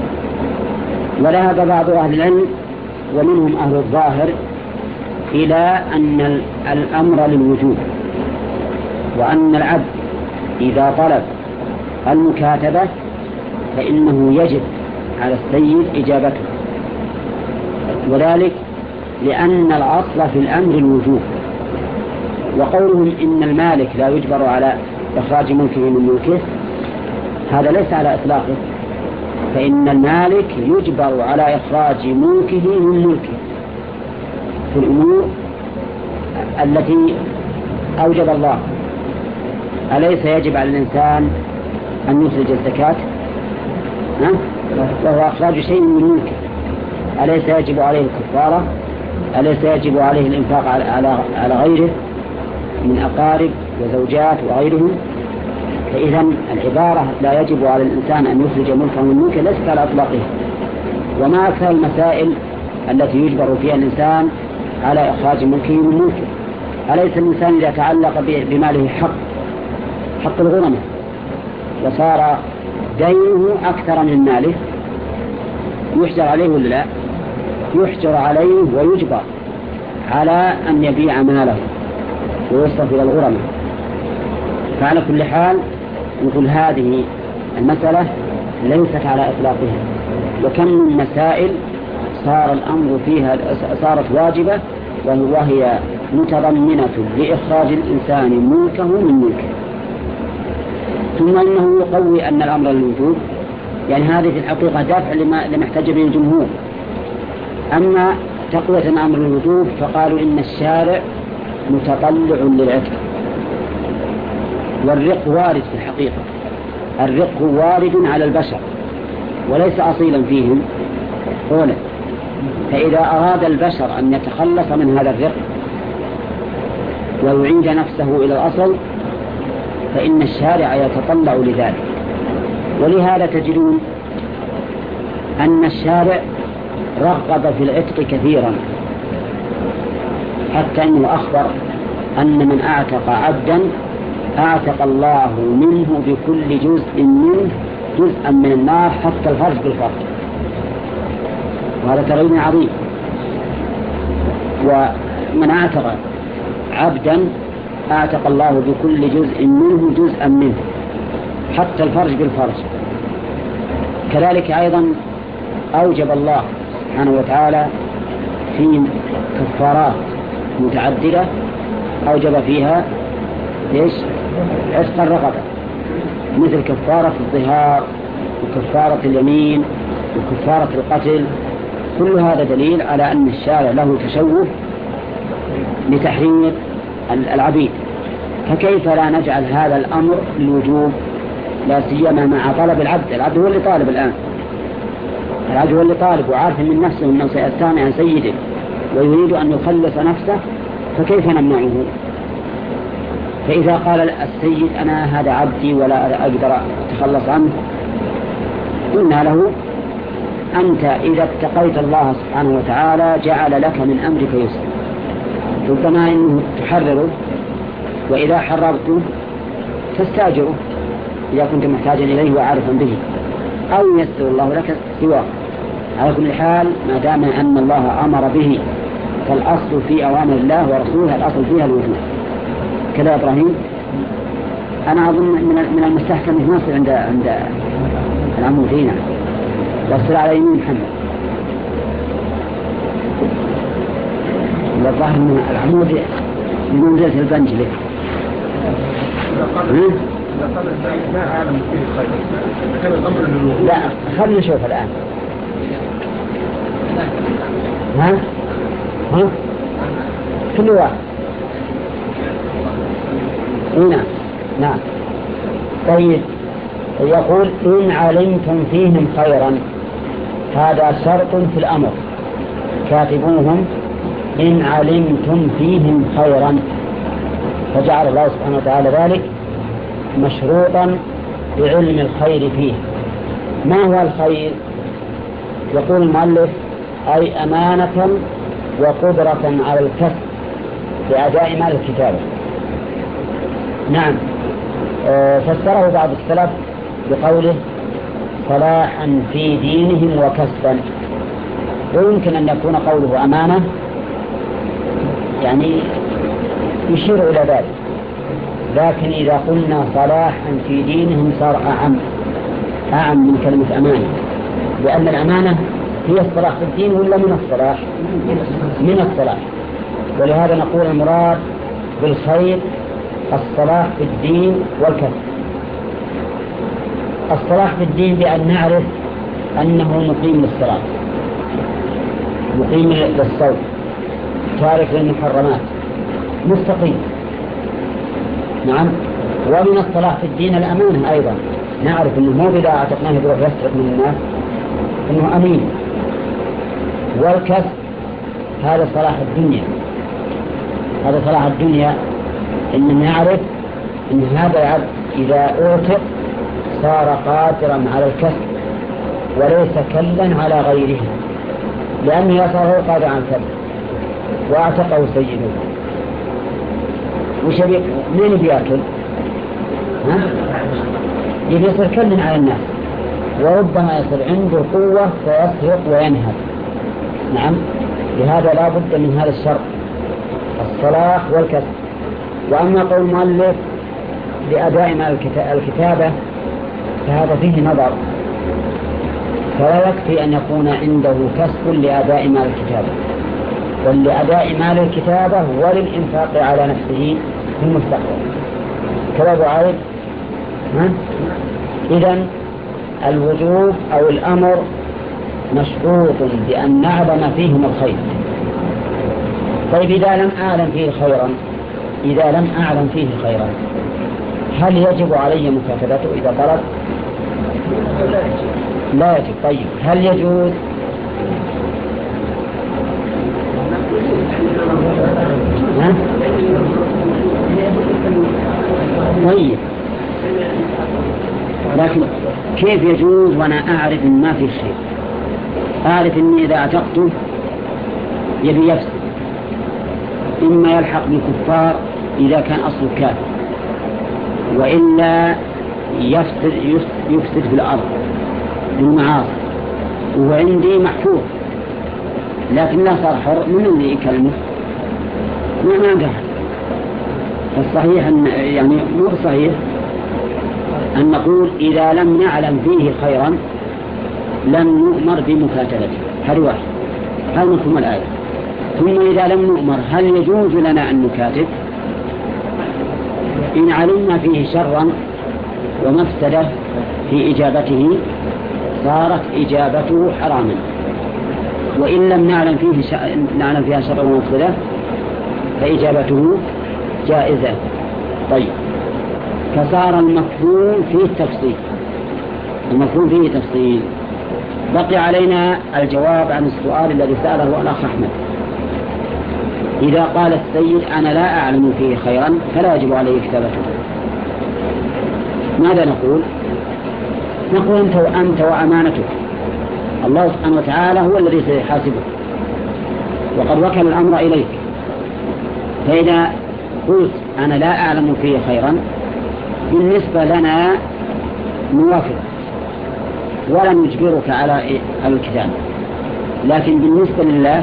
وذهب بعض أهل العلم ومنهم أهل الظاهر إلى أن الأمر للوجوب، وأن العبد إذا طلب المكاتبة فإنه يجب على السيد إجابته، وذلك لأن الأصل في الأمر الوجوب. وقولهم إن المالك لا يجبر على إخراج ملكه من ملكه هذا ليس على إطلاقه، فإن المالك يجبر على إخراج ملكه من ملكه في الأمور التي أوجب الله. أليس يجب على الإنسان أن يخرج الزكاة وهو أخراج شيء من ملكه؟ أليس يجب عليه الكفارة؟ أليس يجب عليه الإنفاق على على غيره من أقارب وزوجات وغيرهم؟ فإذا العبارة لا يجب على الإنسان أن يخرج ملكه من ملكه ليست على إطلاقه. وما أكثر المسائل التي يجبر فيها الإنسان على إخراج ملكه من ملكه. أليس الإنسان إذا تعلق بماله حق حق الغرمة وصار دينه أكثر من ماله يحجر عليه ولا لا؟ يحجر عليه ويجبر على أن يبيع ماله ويصرف إلى الغرمة. فعلى كل حال نقول هذه المسألة ليست على إطلاقها، وكم من مسائل صار الأمر فيها صارت واجبة وهي متضمنة لإخراج الإنسان ملكه من ملكه. ثم إنه يقوي أن الأمر للوجوب، يعني هذه في الحقيقة دافع لما, لما احتج به الجمهور. أما تقوية الأمر للوجوب فقالوا إن الشارع متطلع للعتق، والرق وارد في الحقيقة، الرق وارد على البشر وليس أصيلا فيهم أولا. فإذا أراد البشر أن يتخلص من هذا الرق ويعيد نفسه إلى الأصل فإن الشارع يتطلع لذلك. ولهذا تجدون أن الشارع رغب في العتق كثيرا، حتى أنه أخبر أن من أعتق عبدا أعتق الله منه بكل جزء منه جزءا من النار حتى الفرج بالفرج. وهذا تغيير عظيم. ومن أعتق عبدا أعتق الله بكل جزء منه جزءا منه حتى الفرج بالفرج. كذلك أيضا أوجب الله سبحانه وتعالى في كفارات متعددة أوجب فيها إيش؟ عتق الرقبة، مثل كفارة الظهار وكفارة اليمين وكفارة القتل. كل هذا دليل على أن الشارع له تشوف لتحرير العبيد. فكيف لا نجعل هذا الأمر للوجوب، لا سيما مع طلب العبد؟ العبد هو اللي طالب الآن، العبد هو اللي طالب وعارف من نفسه أنه سيستغني عن سيده ويريد أن يخلص نفسه، فكيف نمنعه؟ فإذا قال السيد أنا هذا عبدي ولا أقدر أتخلص عنه، قلنا له أنت إذا اتقيت الله سبحانه وتعالى جعل لك من أمرك يسر، ربما إنه تحرره، وإذا حررته تستاجره إذا كنت محتاجا إليه وعارفا به، أو يسر الله لك سواه. على كل حال ما دام أن الله أمر به فالأصل في أوامر الله ورسوله الأصل فيها الوجوب. كذا إبراهيم، أنا أظن من المستحسن في مصر عند عند العمودين واصل على يمين محمد. والظاهر من العمود من منزلة البنج له. لا خلنا نشوف الآن. ها ها كل واحد. نعم نعم. طيب يقول إن علمتم فيهم خيرا، هذا شرط في الأمر، كاتبوهم إن علمتم فيهم خيرا، فجعل الله سبحانه وتعالى ذلك مشروطا بعلم الخير فيه. ما هو الخير؟ يقول المؤلف أي أمانة وقدرة على الكسب بأداء مال الكتابة. نعم، فسره بعض السلف بقوله صلاحا في دينهم وكسبا، ويمكن أن يكون قوله أمانة يعني يشير إلى ذلك، لكن إذا قلنا صلاحا في دينهم صار أعم أعم من كلمة أمانة، لأن الأمانة هي الصلاح في الدين ولا من الصلاح؟ من الصلاح. ولهذا نقول المراد بالخير الصلاح في الدين والكسب. الصلاح في الدين بأن نعرف أنه مقيم للصلاة، مقيم للصوم، تارك للمحرمات، مستقيم. نعم. ومن الصلاح في الدين الأمانة أيضا، نعرف أنه مو إذا أعتقناه يروح يسرق من الناس، أنه أمين. والكسب هذا صلاح الدنيا، هذا صلاح الدنيا، إن نعرف أن هذا العبد إذا أعتق صار قادرا على الكسب وليس كلا على غيره، لأنه يصير قادرا على الكسب وأعتقه سيده. وش يبي من بياكل؟ ها؟ يبي يصير كلا على الناس، وربما يصير عنده قوة فيسرق وينهب. نعم، لهذا لا بد من هذا الشرط الصلاح والكسب. وأما قول المؤلف لأداء مال الكتابة فهذا فيه نظر، فلا يكفي أن يكون عنده كسب لأداء مال الكتابة، بل لأداء مال الكتابة وللإنفاق على نفسه في المستقبل. كذا عيب. إذن الوجوب أو الأمر مشروط بأن نعلم فيهم الخير. طيب إذا لم أعلم فيه خيرا، إذا لم أعلم فيه خيرا هل يجب علي مكاتبته إذا طلب؟ لا يجب. طيب هل يجوز؟ ها؟ طيب لكن كيف يجوز وأنا أعرف إن ما في شيء؟ أعرف إني إذا اعتقته يبي يفسد، إما يلحق بالكفار إذا كان أصل كافر، وإلا يفسد يفسد في الأرض بالمعاصي، وعندي محفوظ لكن لا صار حر. من اللي يكلمه؟ ما ما قاعد. فالصحيح أن يعني مو صحيح أن نقول إذا لم نعلم فيه خيرا لم نؤمر بمكاتبته. هذا واحد، هذا مفهوم الآية. ثم إذا لم نؤمر هل يجوز لنا أن نكاتب؟ إن علمنا فيه شرا ومفسدة في إجابته صارت إجابته حراما، وإن لم نعلم فيه ش... نعلم فيها شرا ومفسدة فإجابته جائزة. طيب فصار المفهوم فيه تفصيل، المفهوم فيه تفصيل. بقي علينا الجواب عن السؤال الذي سأله الأخ أحمد. إذا قال السيد أنا لا أعلم فيه خيرا فلا يجب عليه كتابته، ماذا نقول؟ نقول أنت وأنت وأمانتك، الله سبحانه وتعالى هو الذي سيحاسبك وقد وكل الأمر إليك. فإذا قلت أنا لا أعلم فيه خيرا بالنسبة لنا نوافق ولا نجبرك على الكتاب، لكن بالنسبة لله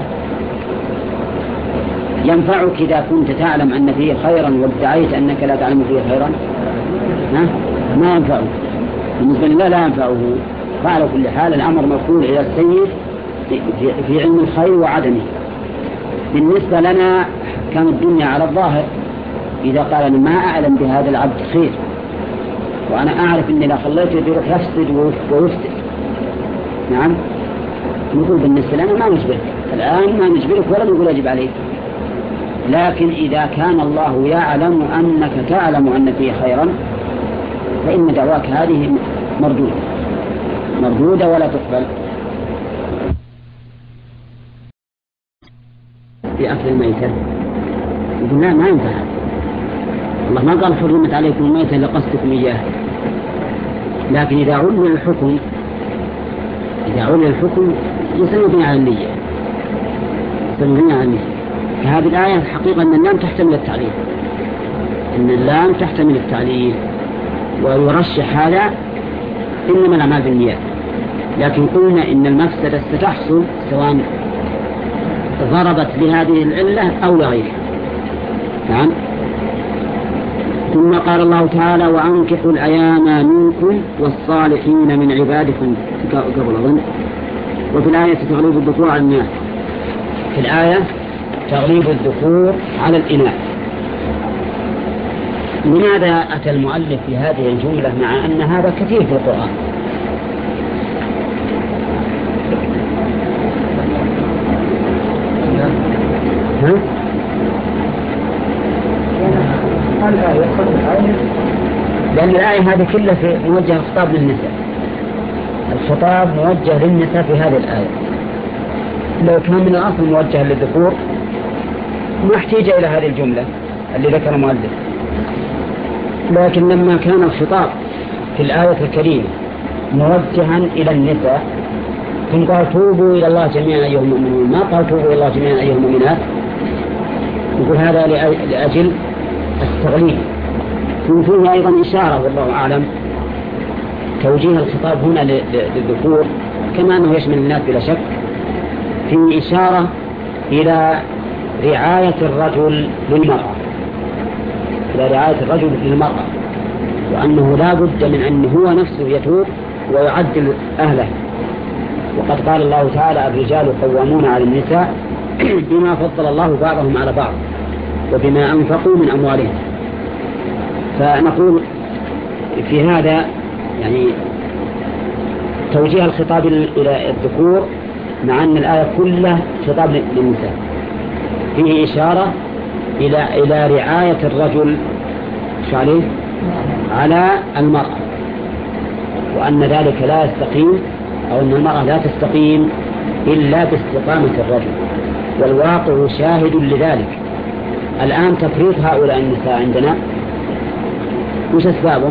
ينفعك إذا كنت تعلم أن فيه خيرا وادعيت أنك لا تعلم فيه خيرا، ها؟ ما ينفعه. بالنسبة لله لا ينفعه. فعلى كل حال الأمر مفعول إلى السيد في علم الخير وعدمه. بالنسبة لنا كان الدنيا على الظاهر، إذا قال أنا ما أعلم بهذا العبد خير وأنا أعرف أني لا خليته بيروح يفسد ويفسد، نعم، نقول بالنسبة لنا ما نجبرك الآن، ما نجبرك ولا نقول يجب عليك. لكن إذا كان الله يعلم أنك تعلم أن فيه خيرا فإن دعواك هذه مردودة مردودة ولا تقبل. في أكل الميتة يقول لا ما ينفع، الله ما قال حرمت عليكم الميتة لقصدكم إياها، لكن إذا علل الحكم إذا علل الحكم يسمى على النية يسمى على النية. فهذه الآية الحقيقة أن اللام تحتمل التعليل أن اللام تحتمل التعليل ويرشح هذا إنما الأعمال بالنيات، لكن قلنا إن المفسدة ستحصل سواء ضربت بهذه العلة أو لغيرها. نعم. ثم قال الله تعالى وأنكحوا الأيام منكم والصالحين من عبادكم قبل أظن. وفي الآية تغليب الذكور على الإناث، في الآية تغليب الذكور على الإناث. لماذا أتى المؤلف في هذه الجملة مع أن هذا كثير في القرآن؟ ها؟ لأن الآية هذه كلها في موجه خطاب للنساء، الخطاب موجه للنساء في هذه الآية. لو كان من الأصل موجه للذكور ما احتاج إلى هذه الجملة اللي ذكر المؤلف، لكن لما كان الخطاب في الآية الكريمة موجها إلى النساء ثم قال توبوا إلى الله جميعا أيها المؤمنون، ما قال توبوا إلى الله جميعا أيها المؤمنات، يقول هذا لأجل التغليب. فيه أيضا إشارة والله أعلم توجيه الخطاب هنا للذكور كما أنه يشمل الناس بلا شك، فيه إشارة إلى رعاية الرجل للمرأة إلى رعاية الرجل للمرأة، وأنه لا بد من أن هو نفسه يتوب ويعدل أهله. وقد قال الله تعالى الرجال قوامون على النساء بما فضل الله بعضهم على بعض وبما أنفقوا من أموالهم. فنقول في هذا يعني توجيه الخطاب إلى الذكور مع أن الآية كلها خطاب للنساء، فيه إشارة إلى إلى رعاية الرجل عليه على المرأة، وأن ذلك لا يستقيم أو أن المرأة لا تستقيم إلا باستقامة الرجل، والواقع شاهد لذلك. الآن تفريط هؤلاء النساء عندنا وش أسبابه؟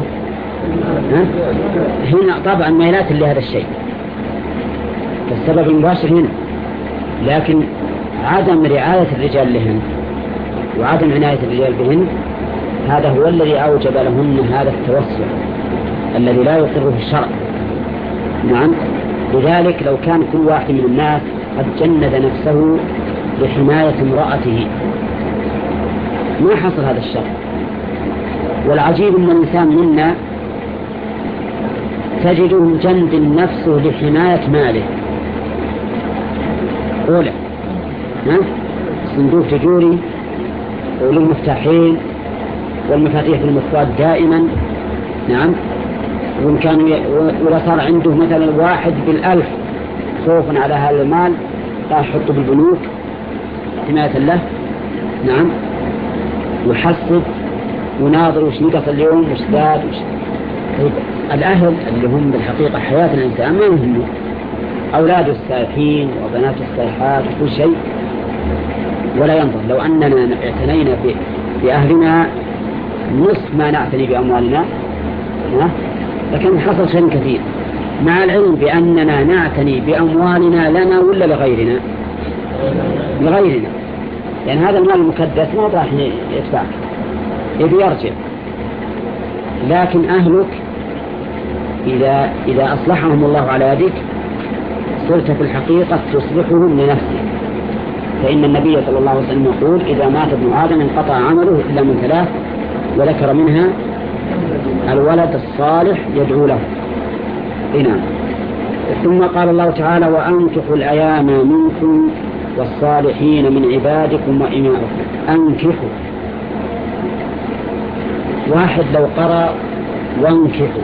هنا طبعا ميلات لهذا الشيء، فالسبب المباشر هنا، لكن عدم رعاية الرجال لهن وعدم عناية الرجال بهن هذا هو الذي أوجب لهن هذا التوسع الذي لا يقره الشرع. نعم. لذلك لو كان كل واحد من الناس قد جند نفسه لحماية امرأته ما حصل هذا الشر. والعجيب أن الإنسان منا تجده جند نفسه لحماية ماله. أولا صندوق تجوري وله مفتاحين والمفاتيح في المصفات دائما. نعم. وإن كان ولا صار عنده مثلا واحد بالألف خوفا على هذا المال راح يحطه بالبنوك حماية له. نعم. ويحسب وناظر وش نقص اليوم وش زاد وش. طيب الأهل اللي هم بالحقيقة حياة الإنسان ما يهمه، أولاده السائحين وبنات السائحات وكل شيء ولا ينظر. لو أننا اعتنينا بأهلنا نصف ما نعتني بأموالنا لكن حصل شيء كثير، مع العلم بأننا نعتني بأموالنا لنا ولا لغيرنا لغيرنا لأن يعني هذا المال المكدس ما راح يدفعك يبي يرجع. لكن أهلك إذا, إذا أصلحهم الله على يدك صرت في الحقيقة تصلحهم لنفسك، فإن النبي صلى الله عليه وسلم يقول إذا مات ابن آدم انقطع عمله إلا من ثلاث وذكر منها الولد الصالح يدعو له. هنا ثم قال الله تعالى وأنكحوا الأيام منكم والصالحين من عبادكم وإمائكم. أنكحوا، واحد لو قرأ وانكحوا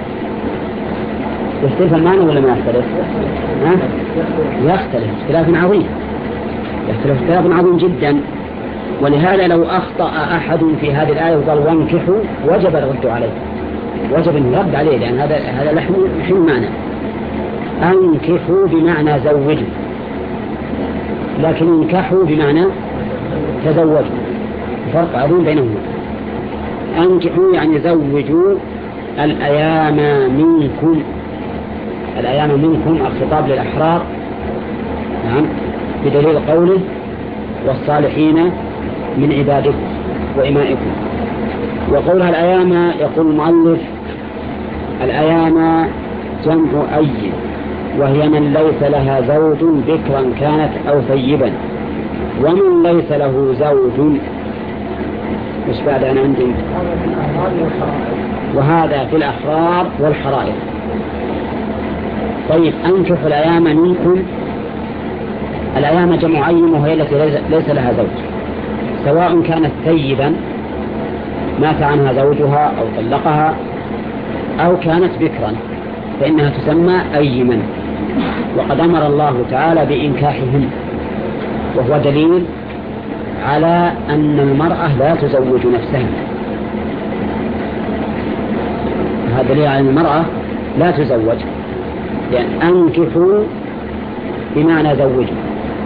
يختلف المعنى ولا ما يختلف؟ ها؟ يختلف اختلاف عظيم، يختلف اختلاف عظيم جدا. ولهذا لو أخطأ أحد في هذه الآية وقال وانكحوا وجب الرد عليه، وجب أن يرد عليه، لأن هذا هذا لحن حين معنى. أنكحوا بمعنى زوجوا، لكن انكحوا بمعنى تزوجوا، فرق عظيم بينهما. أنكحوا يعني زوجوا الأيام منكم، الأيام منكم الخطاب للأحرار، نعم، بدليل قوله والصالحين من عبادكم وإمائكم. وقولها الأيام يقول المؤلف الأيام جمع أي، وهي من ليس لها زوج بكرا كانت أو ثيبا، ومن ليس له زوج مش بعد أنا عندي، وهذا في الأحرار والحرائر. طيب أنكحوا الأيام منكم، الأيام جمع أي وهي التي ليس لها زوج، سواء كانت ثيبا مات عنها زوجها أو طلقها، أو كانت بكرا فإنها تسمى أيما. وقد أمر الله تعالى بإنكاحهم، وهو دليل على أن المرأة لا تزوج نفسها، هذا دليل على أن المرأة لا تزوج، لأن أنكحوا بمعنى زوجوا.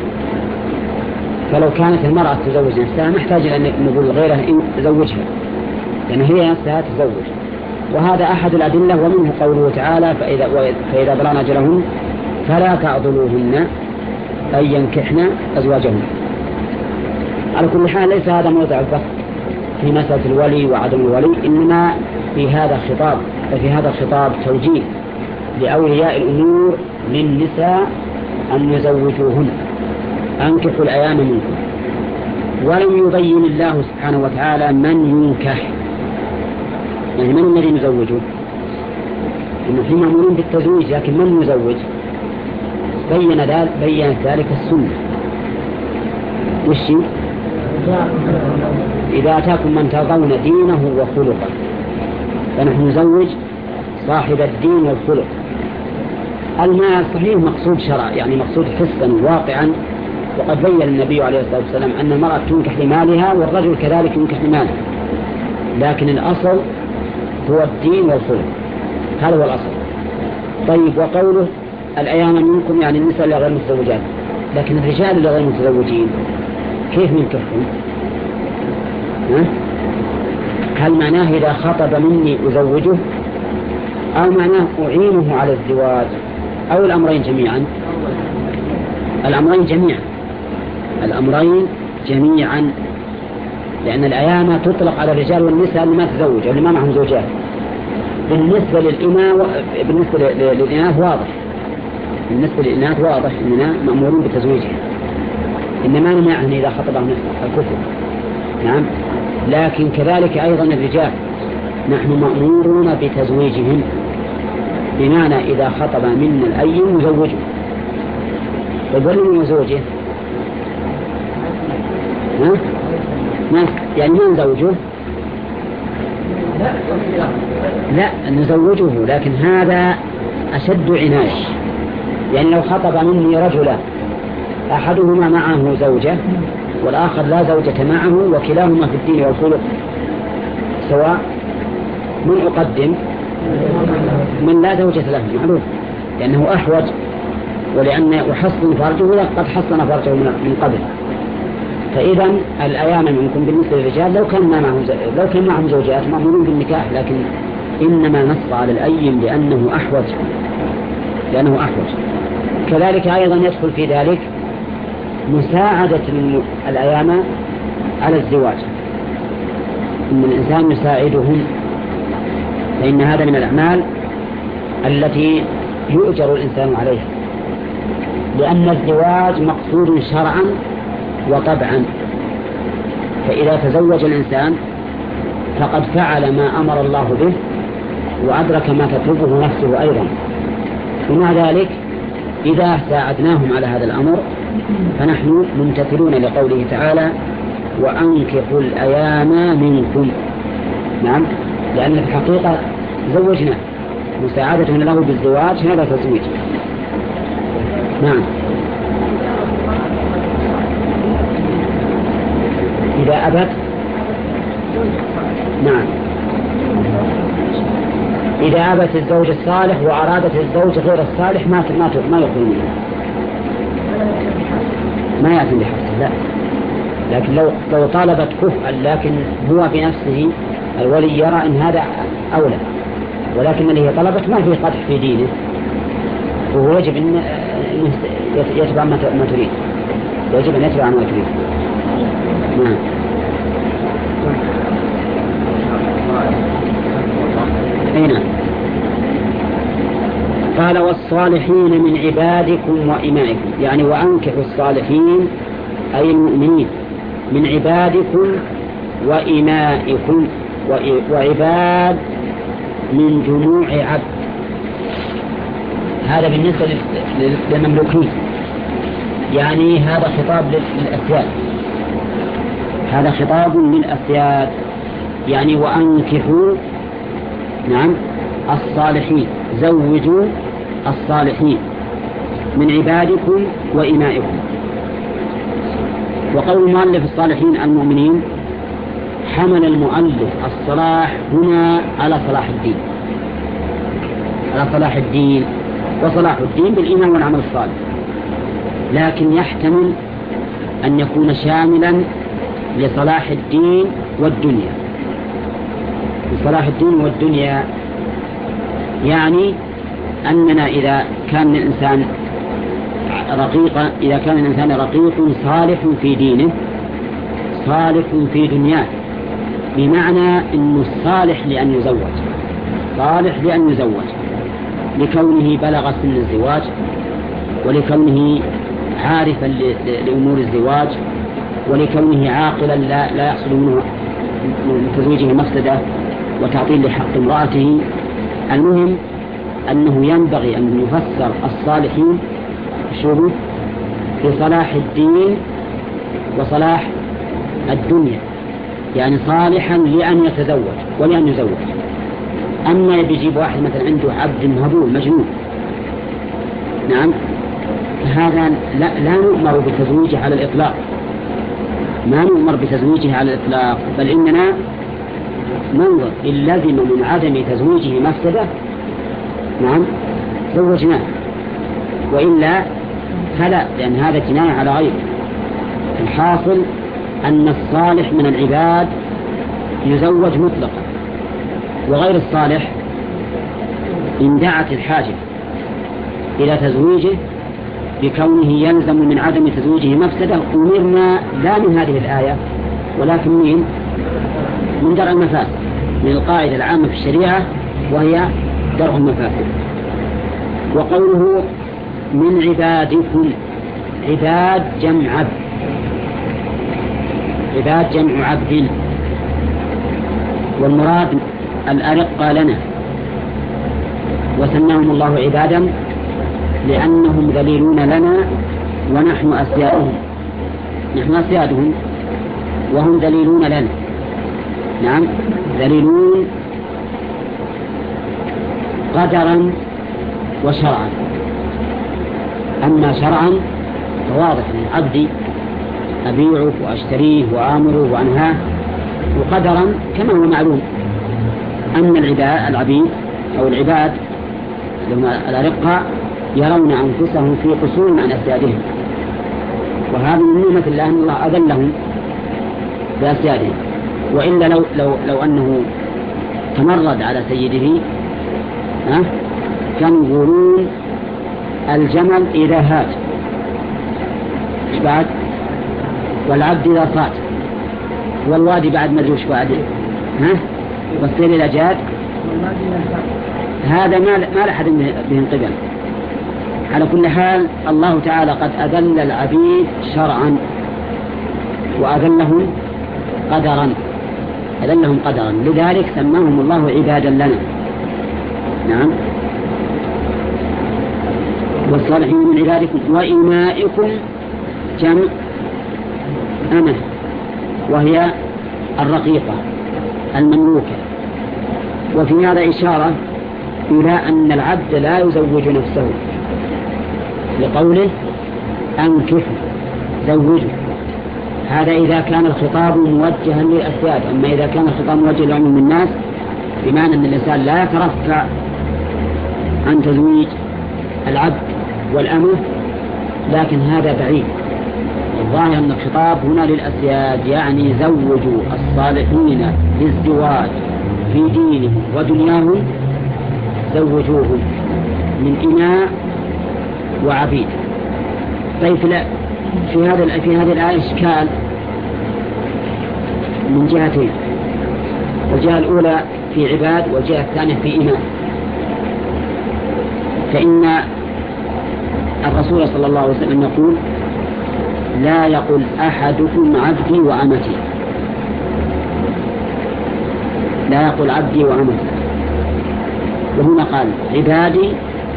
فلو كانت المرأة تزوج نفسها محتاج أن نقول غيرها إن زوجها، لأن هي نفسها تزوج. وهذا أحد الأدلة، ومنه قوله تعالى فإذا, فإذا بلغن أجلهن فلا تعضلوهن أن ينكحن أزواجهن. على كل حال ليس هذا موضع البحث في مسألة الولي وعدم الولي، إنما في هذا خطاب ففي هذا الخطاب توجيه لأولياء الأمور للنساء أن يزوجوهن، أنكحوا الأيام منكم. ولم يبين الله سبحانه وتعالى من ينكح، يعني من الذي يزوجه، إنه في مأمورين بالتزويج، لكن من يزوج بين ذلك بين ذلك السنة. وش إذا أتاكم من ترضون دينه وخلقه فنحن نزوج صاحب الدين والخلق. المال الصحيح مقصود شرع، يعني مقصود حسا واقعا، وقد بين النبي عليه الصلاة والسلام أن المرأة تنكح لمالها والرجل كذلك ينكح لماله، لكن الأصل هو الدين والخلق، هذا هو الأصل. طيب وقوله الأيام منكم يعني النساء اللي غير متزوجات، لكن الرجال اللي غير متزوجين كيف ننكحهم؟ هل معناه إذا خطب مني أزوجه، أو معناه أعينه على الزواج، أو الأمرين جميعا؟ الأمرين جميعا، الأمرين جميعا، لأن الأيام تطلق على الرجال والنساء اللي ما تزوج أو اللي ما معهم زوجات. بالنسبة للإناث و... بالنسبة للإناث واضح، بالنسبة للإناث واضح إننا مأمورون بتزويجها، إنما نمنعهم إذا خطبهم الكفر، نعم. لكن كذلك أيضا الرجال نحن مأمورون بتزويجهم، بمعنى إذا خطب منا الأي نزوجه. وظلم وزوجه ها؟ يعني ما نزوجه، لا نزوجه، لكن هذا أشد عناية. يعني لو خطب مني رجلا أحدهما معه زوجة والآخر لا زوجة معه وكلاهما في الدين والخلق سواء، من أقدم؟ من لا زوجة له، معروف، لأنه أحوج، ولأن يحصن فرجه قد حصن فرجه من قبل. فإذا الأيام منكم بالنسبة للرجال لو كان معهم لو كان معهم زوجات مأمورون بالنكاح، لكن إنما نص على الأيم لأنه أحوج، لأنه أحوج. كذلك أيضا يدخل في ذلك مساعدة الأيام على الزواج، إن الإنسان يساعدهم، فإن هذا من الأعمال التي يؤجر الإنسان عليها، لأن الزواج مقصود شرعا وطبعا. فإذا تزوج الإنسان فقد فعل ما أمر الله به وأدرك ما تطلبه نفسه أيضا. ومع ذلك إذا ساعدناهم على هذا الأمر فنحن ممتثلون لقوله تعالى وأنكحوا الأيام منكم، نعم، لأن في الحقيقة زوجنا، مساعدة له بالزواج هذا تزويج، نعم. إذا أبت، نعم، أجابت الزوج الصالح وأرادت الزوج غير الصالح ما ما ما يقول منها، ما يأتي بحبسه لا. لكن لو لو طالبت كفءا لكن هو بنفسه الولي يرى أن هذا أولى، ولكن اللي هي طلبت ما فيه قدح في دينه، وهو يجب أن يتبع ما تريد، يجب أن يتبع ما تريد. نعم. أين قال والصالحين من عبادكم وإمائكم، يعني وأنكحوا الصالحين أي المؤمنين من عبادكم وإمائكم، وعباد من جموع عبد، هذا بالنسبة للمملوكين، يعني هذا خطاب للأسياد، هذا خطاب للأسياد، يعني وأنكحوا نعم الصالحين، زوجوا الصالحين من عبادكم وإمائكم. وقول المؤلف الصالحين المؤمنين، حمل المؤلف الصلاح هنا على صلاح الدين، على صلاح الدين، وصلاح الدين بالإيمان والعمل الصالح، لكن يحتمل أن يكون شاملا لصلاح الدين والدنيا. لصلاح الدين والدنيا يعني أننا إذا كان الإنسان رقيقا، إذا كان الإنسان رقيق صالح في دينه صالح في دنياه، بمعنى أنه صالح لأن يزوج، صالح لأن يزوج لكونه بلغ سن الزواج، ولكونه عارفا لأمور الزواج، ولكونه عاقلا لا, لا يحصل منه من تزويجه مفسدة وتعطيل لحق امرأته. المهم أنه ينبغي أن يفسر الصالحين شروط في صلاح الدين وصلاح الدنيا، يعني صالحا لأن يتزوج ولأن يزوج. أما بيجيب واحد مثلا عنده عبد مهبول مجنون، نعم، هذا لا, لا نؤمر بتزويجه على الإطلاق، ما نؤمر بتزويجه على الإطلاق، بل إننا ننظر إن لزم من عدم تزويجه مفسدة نعم زوجناه، وإلا فلا، لأن هذا جناية على غيره. الحاصل أن الصالح من العباد يزوج مطلقا، وغير الصالح إن دعت الحاجة إلى تزويجه بكونه يلزم من عدم تزويجه مفسدة، أمرنا لا من هذه الآية ولكن من من درء المفاسد، من القاعدة العامة في الشريعة وهي درء المفاسد. وقوله من عبادكم، عباد جمع عبد، عباد جمع عبد، والمراد الأرقى لنا، وسماهم الله عبادا لأنهم ذليلون لنا ونحن أسيادهم، نحن أسيادهم وهم ذليلون لنا، نعم ذليلون قدرا وشرعا. أما شرعا فواضح من عبدي أبيعه وأشتريه وآمره وأنهاه، وقدرا كما هو معلوم أن العباد العبيد أو العباد لما الأرقاء يرون أنفسهم في قصور عن أسيادهم، وهذه من نعمة الله أن الله أذلهم بأسيادهم، وإلا لو, لو, لو أنه تمرد على سيده ها كانوا يقولون الجمل إذا هات إيش بعد، والعبد إذا صات، والوادي بعد ما جوش بعد ها والسير إذا جاد، هذا ما ما لحد بهم قبل. على كل حال الله تعالى قد أذل العبيد شرعا وأذلهم قدرا، أذلهم قدرا، لذلك سماهم الله عبادا لنا. نعم. والصالحين من عبادكم وإمائكم جمع أمة، وهي الرقيقة المملوكة. وفي هذا إشارة إلى أن العبد لا يزوج نفسه، لقوله أنكحوا زوجوا، هذا إذا كان الخطاب موجها للأسياد. أما إذا كان الخطاب موجه لعموم الناس، بمعنى أن الإنسان لا يترفع عن تزويج العبد والأمة، لكن هذا بعيد. الظاهر أن الخطاب هنا للأسياد، يعني زوجوا الصالحين للزواج في دينهم ودنياهم، زوجوهم من إماء وعبيد. طيب في هذا في هذه الآية إشكال من جهتين، الجهة الأولى في عباد والجهة الثانية في إماء. فإن الرسول صلى الله عليه وسلم يقول: لا يقل أحدكم عبدي وأمتي، لا يقول عبدي وأمتي. وهنا قال عبادي،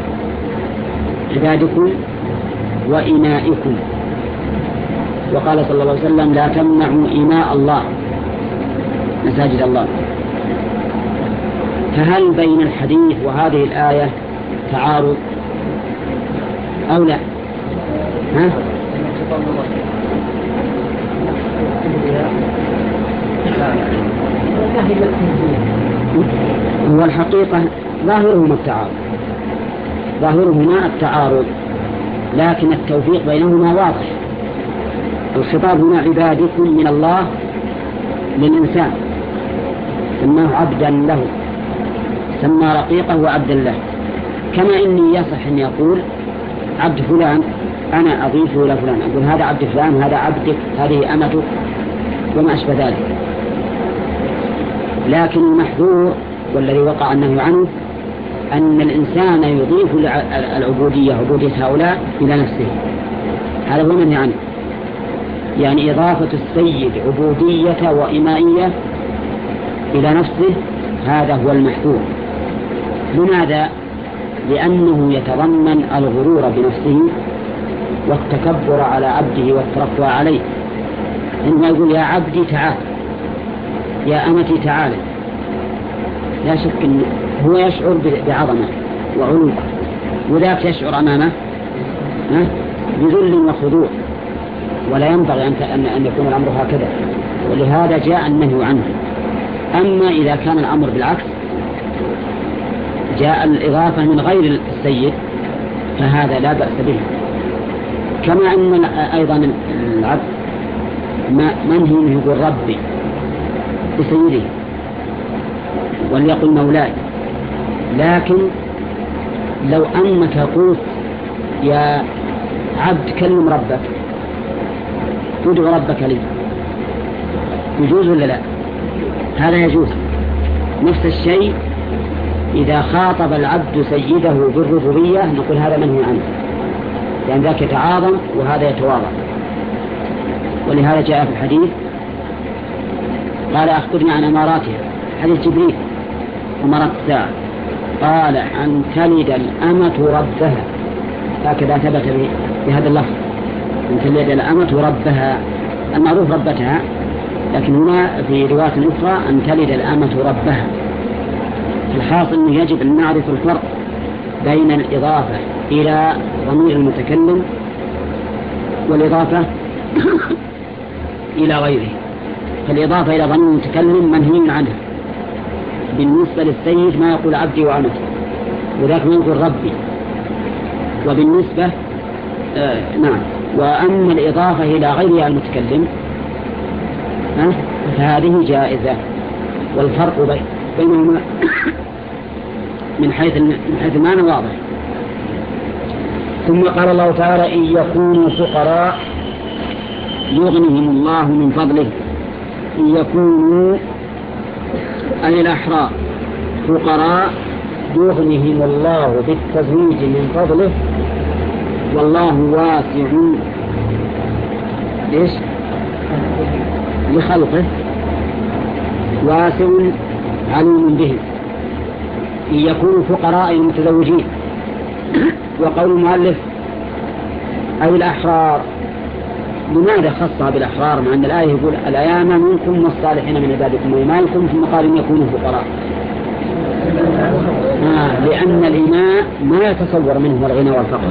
عبادكم وإمائكم. وقال صلى الله عليه وسلم: لا تمنعوا إماء الله مساجد الله. فهل بين الحديث وهذه الآية تعارض أو لا؟ ها؟ هو الحقيقة ظاهرهما التعارض، ظاهرهما التعارض، لكن التوفيق بينهما واضح. الخطاب هنا عبادكم من الله للإنسان، سماه عبدا له، سمى رقيقه وعبدا له. كما إني يصح أن يقول عبد فلان، أنا أضيفه إلى فلان، أقول هذا عبد فلان، هذا عبدك، هذه أمتك، وما أشبه ذلك. لكن المحذور والذي وقع النهي عنه أن الإنسان يضيف العبودية، عبودية هؤلاء، إلى نفسه. هذا هو المنهي عنه، يعني إضافة السيد عبودية وإمائية إلى نفسه، هذا هو المحذور. لماذا؟ لأنه يتضمن الغرور بنفسه والتكبر على عبده والترفع عليه. إنه يقول: يا عبدي تعال، يا أمتي تعال. لا شك أنه هو يشعر بعظمة وعلو، وذاك يشعر أمامه بذل وخضوع، ولا ينبغي أن يكون الأمر هكذا، ولهذا جاء النهي عنه. أما إذا كان الأمر بالعكس، جاء الإضافة من غير السيد، فهذا لا بأس به. كما أن أيضا العبد منهي أنه يقول ربي بسيده وليقل مولاي. لكن لو أنك قلت يا عبد كلم ربك، ادعو ربك لي، يجوز ولا لا؟ هذا يجوز. نفس الشيء إذا خاطب العبد سيده بالربوبية، نقول هذا منهي عنه، لأن ذاك يتعاظم وهذا يتواضع. ولهذا جاء في الحديث قال: أخبرني عن أماراتها، حديث جبريل، أمارات الساعة. قال: أن تلد الأمة ربها، هكذا ثبت بهذا اللفظ، أن تلد الأمة ربها، المعروف ربتها، لكن هنا في رواية أخرى أن تلد الأمة ربها. الحاصل أنه يجب أن نعرف الفرق بين الإضافة إلى ضمير المتكلم والإضافة إلى غيره. فالإضافة إلى ضمير المتكلم منهي عنها بالنسبة للسيد، ما يقول عبدي وأمتي، وذاك ما يقول ربي. وبالنسبة آه نعم وأما الإضافة إلى غيرها المتكلم آه فهذه جائزة. والفرق بينهما من حيث من حيث المعنى واضح. ثم قال الله تعالى: إن يكونوا فقراء يغنهم الله من فضله. إن يكونوا أي الأحرار فقراء يغنهم الله بالتزويج من فضله، والله واسع ليش؟ لخلقه، واسع عليم بهم. إن يكونوا فقراء المتزوجين. وقول المؤلف أي الأحرار، لماذا خصها بالأحرار مع أن الآية يقول الأيام منكم والصالحين من عبادكم وإمائكم، ثم قال إن يكونوا فقراء؟ آه لأن الإماء ما يتصور منه الغنى والفقر.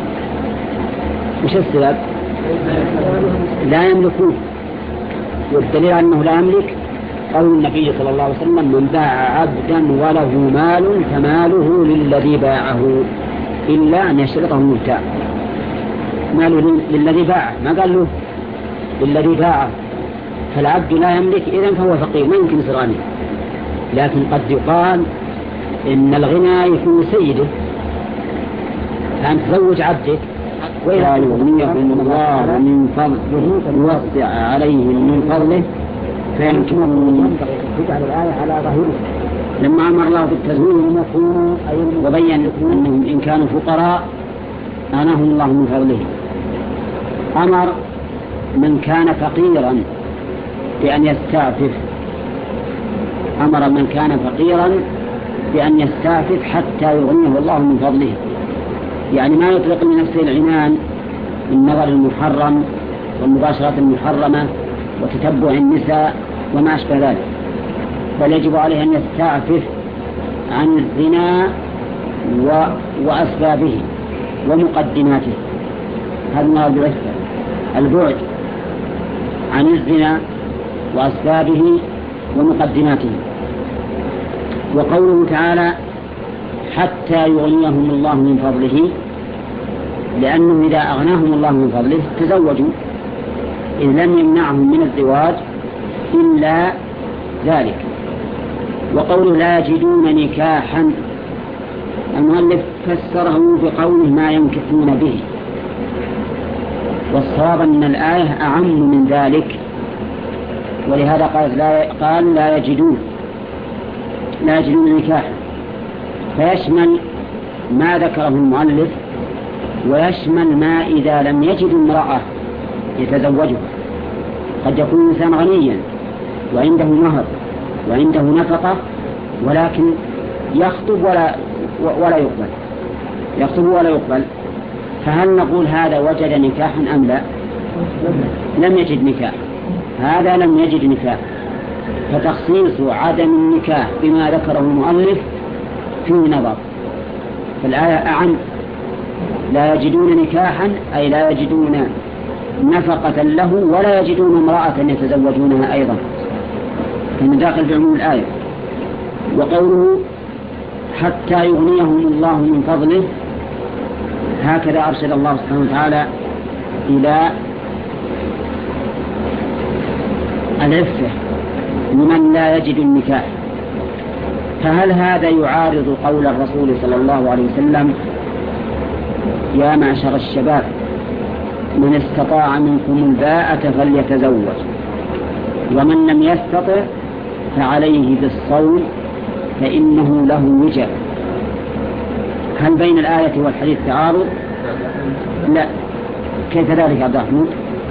مش السبب؟ لا يملكون، والدليل أنه لا يملك قول النبي صلى الله عليه وسلم: من باع عبدا وله مال فماله للذي باعه إلا أن يشترطه المبتاع. ماله للذي باعه، ما قال له للذي باعه، فالعبد لا يملك، إذن فهو فقير ما يمكن يصير غني. لكن قد يقال إن الغنى يكون سيده، فأن تزوج عبدك وإذا يغنيكم الله من فضله يوسع عليهم من فضله فيمكنهم. تجعل الآية على ظاهره لما أمر الله بالتزويج وبين أنهم إن كانوا فقراء آناهم الله من فضله. أمر من كان فقيرا بأن يستعفف، أمر من كان فقيرا بأن يستعفف حتى يغنيه الله من فضله، يعني ما يطلق لنفسه العنان بالنظر المحرم والمباشرات المحرمة وتتبع النساء وما أشبه ذلك، بل يجب عليه أن يستعفف عن الزنا و... وأسبابه ومقدماته. هذا ما العفة، البعد عن الزنا وأسبابه ومقدماته. وقوله تعالى: حتى يغنيهم الله من فضله، لأنه إذا أغناهم الله من فضله تزوجوا، إذ لم يمنعهم من الزواج إلا ذلك. وقوله: لا يجدون نكاحا، المؤلف فسره بقوله ما ينكحون به، والصواب أن الآية أعم من ذلك، ولهذا قال لا, قال لا يجدون لا يجدون نكاحا، فيشمل ما ذكره المؤلف ويشمل ما إذا لم يجد امرأة يتزوجها. قد يكون إنسان غنيا وعنده مهر وعنده نفقة، ولكن يخطب ولا ولا يقبل يخطب ولا يقبل فهل نقول هذا وجد نكاحا أم لا؟ لم يجد نكاح، هذا لم يجد نكاح. فتخصيص عدم النكاح بما ذكره المؤلف فيه نظر، فالآية أعم. لا يجدون نكاحا أي لا يجدون نفقة له ولا يجدون امرأة يتزوجونها أيضا، من داخل في عموم الآية. وقوله حتى يغنيهم الله من فضله، هكذا أرشد الله سبحانه وتعالى إلى العفة لمن لا يجد النكاح. فهل هذا يعارض قول الرسول صلى الله عليه وسلم: يا معشر الشباب من استطاع منكم الباءة فليتزوج، ومن لم يستطع فعليه بالصوم فإنه له وجاء؟ هل بين الآية والحديث تعارض؟ لا. كيف ذلك عبد الرحمن؟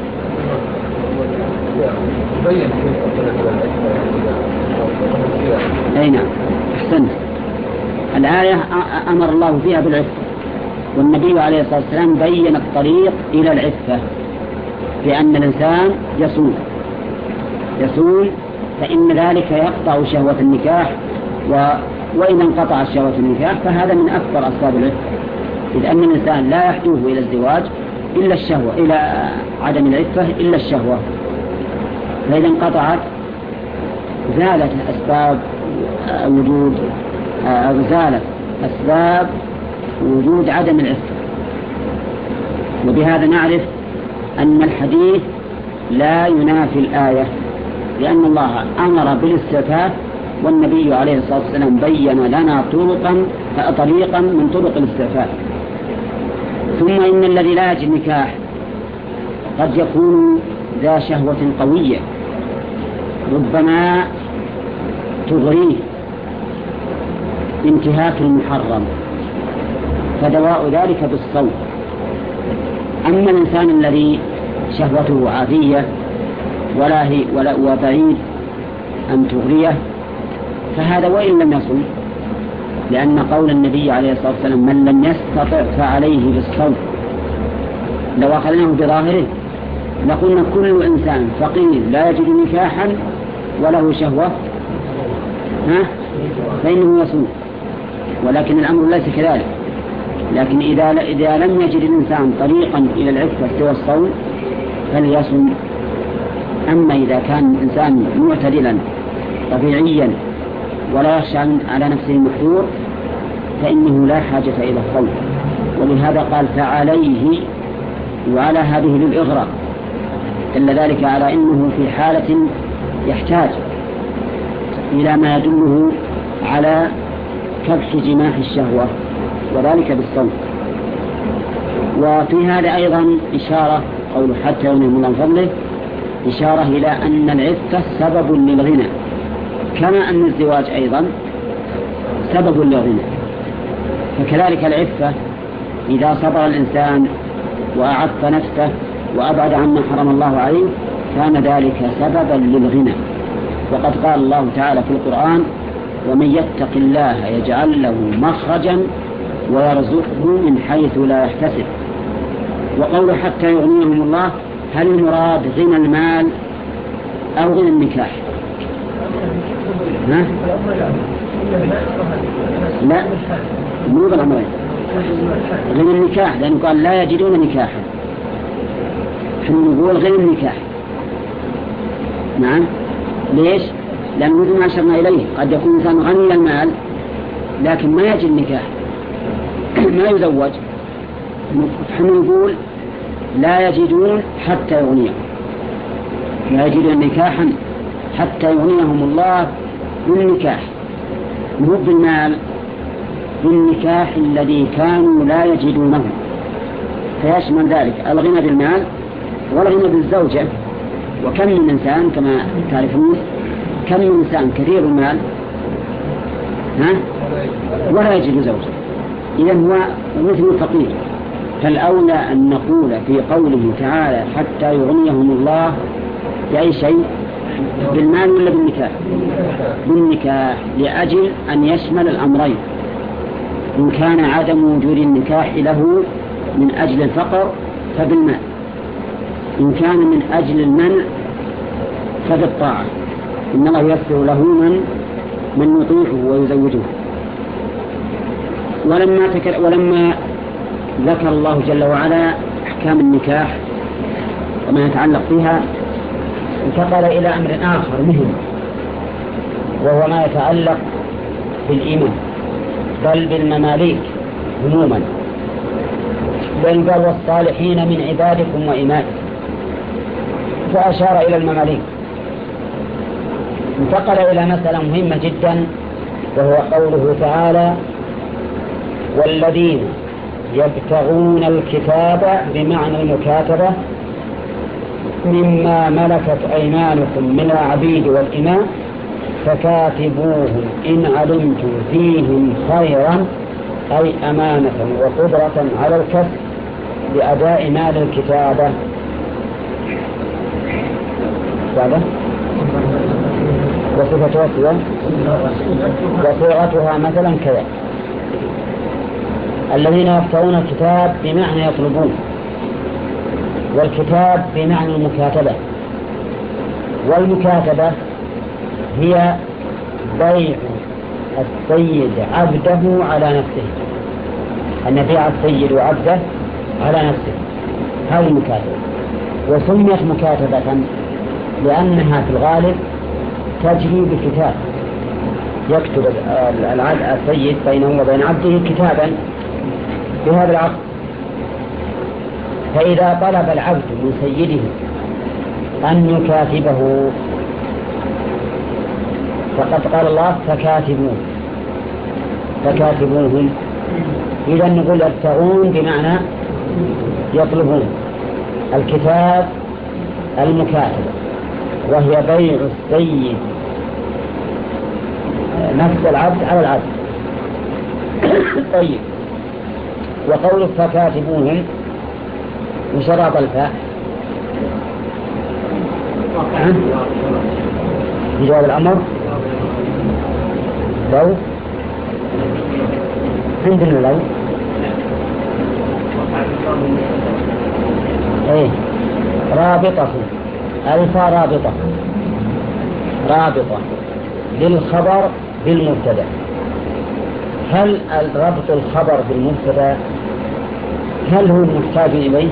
أي نعم، أحسنت. الآية أمر الله فيها بالعفة، والنبي عليه الصلاة والسلام بين الطريق إلى العفة بأن الإنسان يصوم يصوم فإن ذلك يقطع شهوة النكاح، و... وإن انقطع شهوة النكاح فهذا من أكثر أسباب العفة، إذ أن الإنسان لا يحدوه إلى الزواج إلا الشهوة، إلى عدم العفة إلا الشهوة، فإذا انقطعت زالت أسباب وجود أو زالت أسباب وجود عدم العفة. وبهذا نعرف أن الحديث لا ينافي الآية، لأن الله أمر بالاستعفاف، والنبي عليه الصلاة والسلام بين لنا طرقا طريقا من طرق الاستعفاف. ثم إن الذي لا يجد نكاح قد يكون ذا شهوة قوية ربما تغريه انتهاك المحرم، فدواء ذلك بالصوم. أما الإنسان الذي شهوته عادية ولا هي ولا وبعيد أن تغريه فهذا وإن لم يصم، لأن قول النبي عليه الصلاة والسلام من لم يستطع فعليه بالصوم، لو أخذناه بظاهره لقلنا كل إنسان فقير لا يجد نكاحا وله شهوة ها فإنه يصوم، ولكن الأمر ليس كذلك. لكن إذا إذا لم يجد الإنسان طريقا إلى العفة سوى الصوم فليصوم. أما إذا كان الإنسان معتدلا طبيعيا ولا يخشى على نفسه المحذور فإنه لا حاجة إلى الصوت. ولهذا قال فعليه، وعلى هذه للإغراء، دل ذلك على أنه في حالة يحتاج إلى ما يدله على كبح جماح الشهوة وذلك بالصوت. وفي هذا أيضا إشارة قول حتى يغنيهم الله من فضله، إشارة إلى أن العفة سبب للغنى، كما أن الزواج أيضا سبب للغنى. فكذلك العفة إذا صبر الإنسان وأعف نفسه وأبعد عما حرم الله عليه كان ذلك سببا للغنى. وقد قال الله تعالى في القرآن ومن يتق الله يجعل له مخرجا ويرزقه من حيث لا يحتسب. وقول حتى يغنيهم الله، هل المراد غنى المال أو غنى النكاح؟ ها؟ لا، مو بالأمرين، غنى النكاح، لأنه قال لا يجدون نكاحا، حين نقول غنى النكاح. نعم، ليش؟ لأنه مثل ما أشرنا إليه قد يكون إنسان غني المال لكن ما يجد نكاح، ما يزوج، حين نقول لا يجدون حتى يغنيهم، لا يجدون نكاحا حتى يغنيهم الله بالنكاح، مو بالمال، بالنكاح الذي كانوا لا يجدونه. فيشمل ذلك الغنى بالمال والغنى بالزوجة. وكم من إنسان كما تعرفون كم من إنسان كثير المال ها ولا يجد زوجة، إذن هو مثل الفقير. فالأولى أن نقول في قوله تعالى حتى يغنيهم الله بأي شيء، بالمال ولا بالنكاح؟ بالنكاح، لأجل أن يشمل الأمرين. إن كان عدم وجود النكاح له من أجل الفقر فبالمال، إن كان من أجل المنع فبالطاعة. إن الله يسر له من من يطيعه ويزوجه. ولما, تكر ولما ذكر الله جل وعلا أحكام النكاح وما يتعلق بها انتقل إلى أمر آخر مهم، وهو ما يتعلق بالإيمان بل بالمماليك عموما. بل قال والصالحين من عبادكم وإمائكم، فأشار إلى المماليك. انتقل إلى مسألة مهمة جدا، وهو قوله تعالى والذين يبتغون الكتاب بمعنى المكاتبة مما ملكت أيمانكم من العبيد والإماء فكاتبوهم إن علمتم فيهم خيرا، أي أمانة وقدرة على الكسب بأداء مال الكتابة. هذا وصفة وصفة وصيغتها مثلا كذا: الذين يبتغون الكتاب بمعنى يطلبون، والكتاب بمعنى المكاتبة. والمكاتبة هي بيع السيد عبده على نفسه، أن يبيع السيد عبده على نفسه، هذه المكاتبة. وسميت مكاتبة لأنها في الغالب تجري بكتاب، يكتب السيد بينه وبين عبده كتابا بهذا العقد. فإذا طلب العبد من سيده أن يكاتبه فقد قال الله فكاتبوه فكاتبوهم. إذا نقول يبتغون بمعنى يطلبون، الكتاب المكاتبة، وهي بيع السيد نفس العبد على العبد. طيب، وقول فكاتبوهم وشرط الفاء بجواب الأمر لو عندنا لو ايه رابطة الفا رابطة رابطة للخبر بالمبتدا. هل ربط الخبر بالمبتدا هل هو محتاج إليه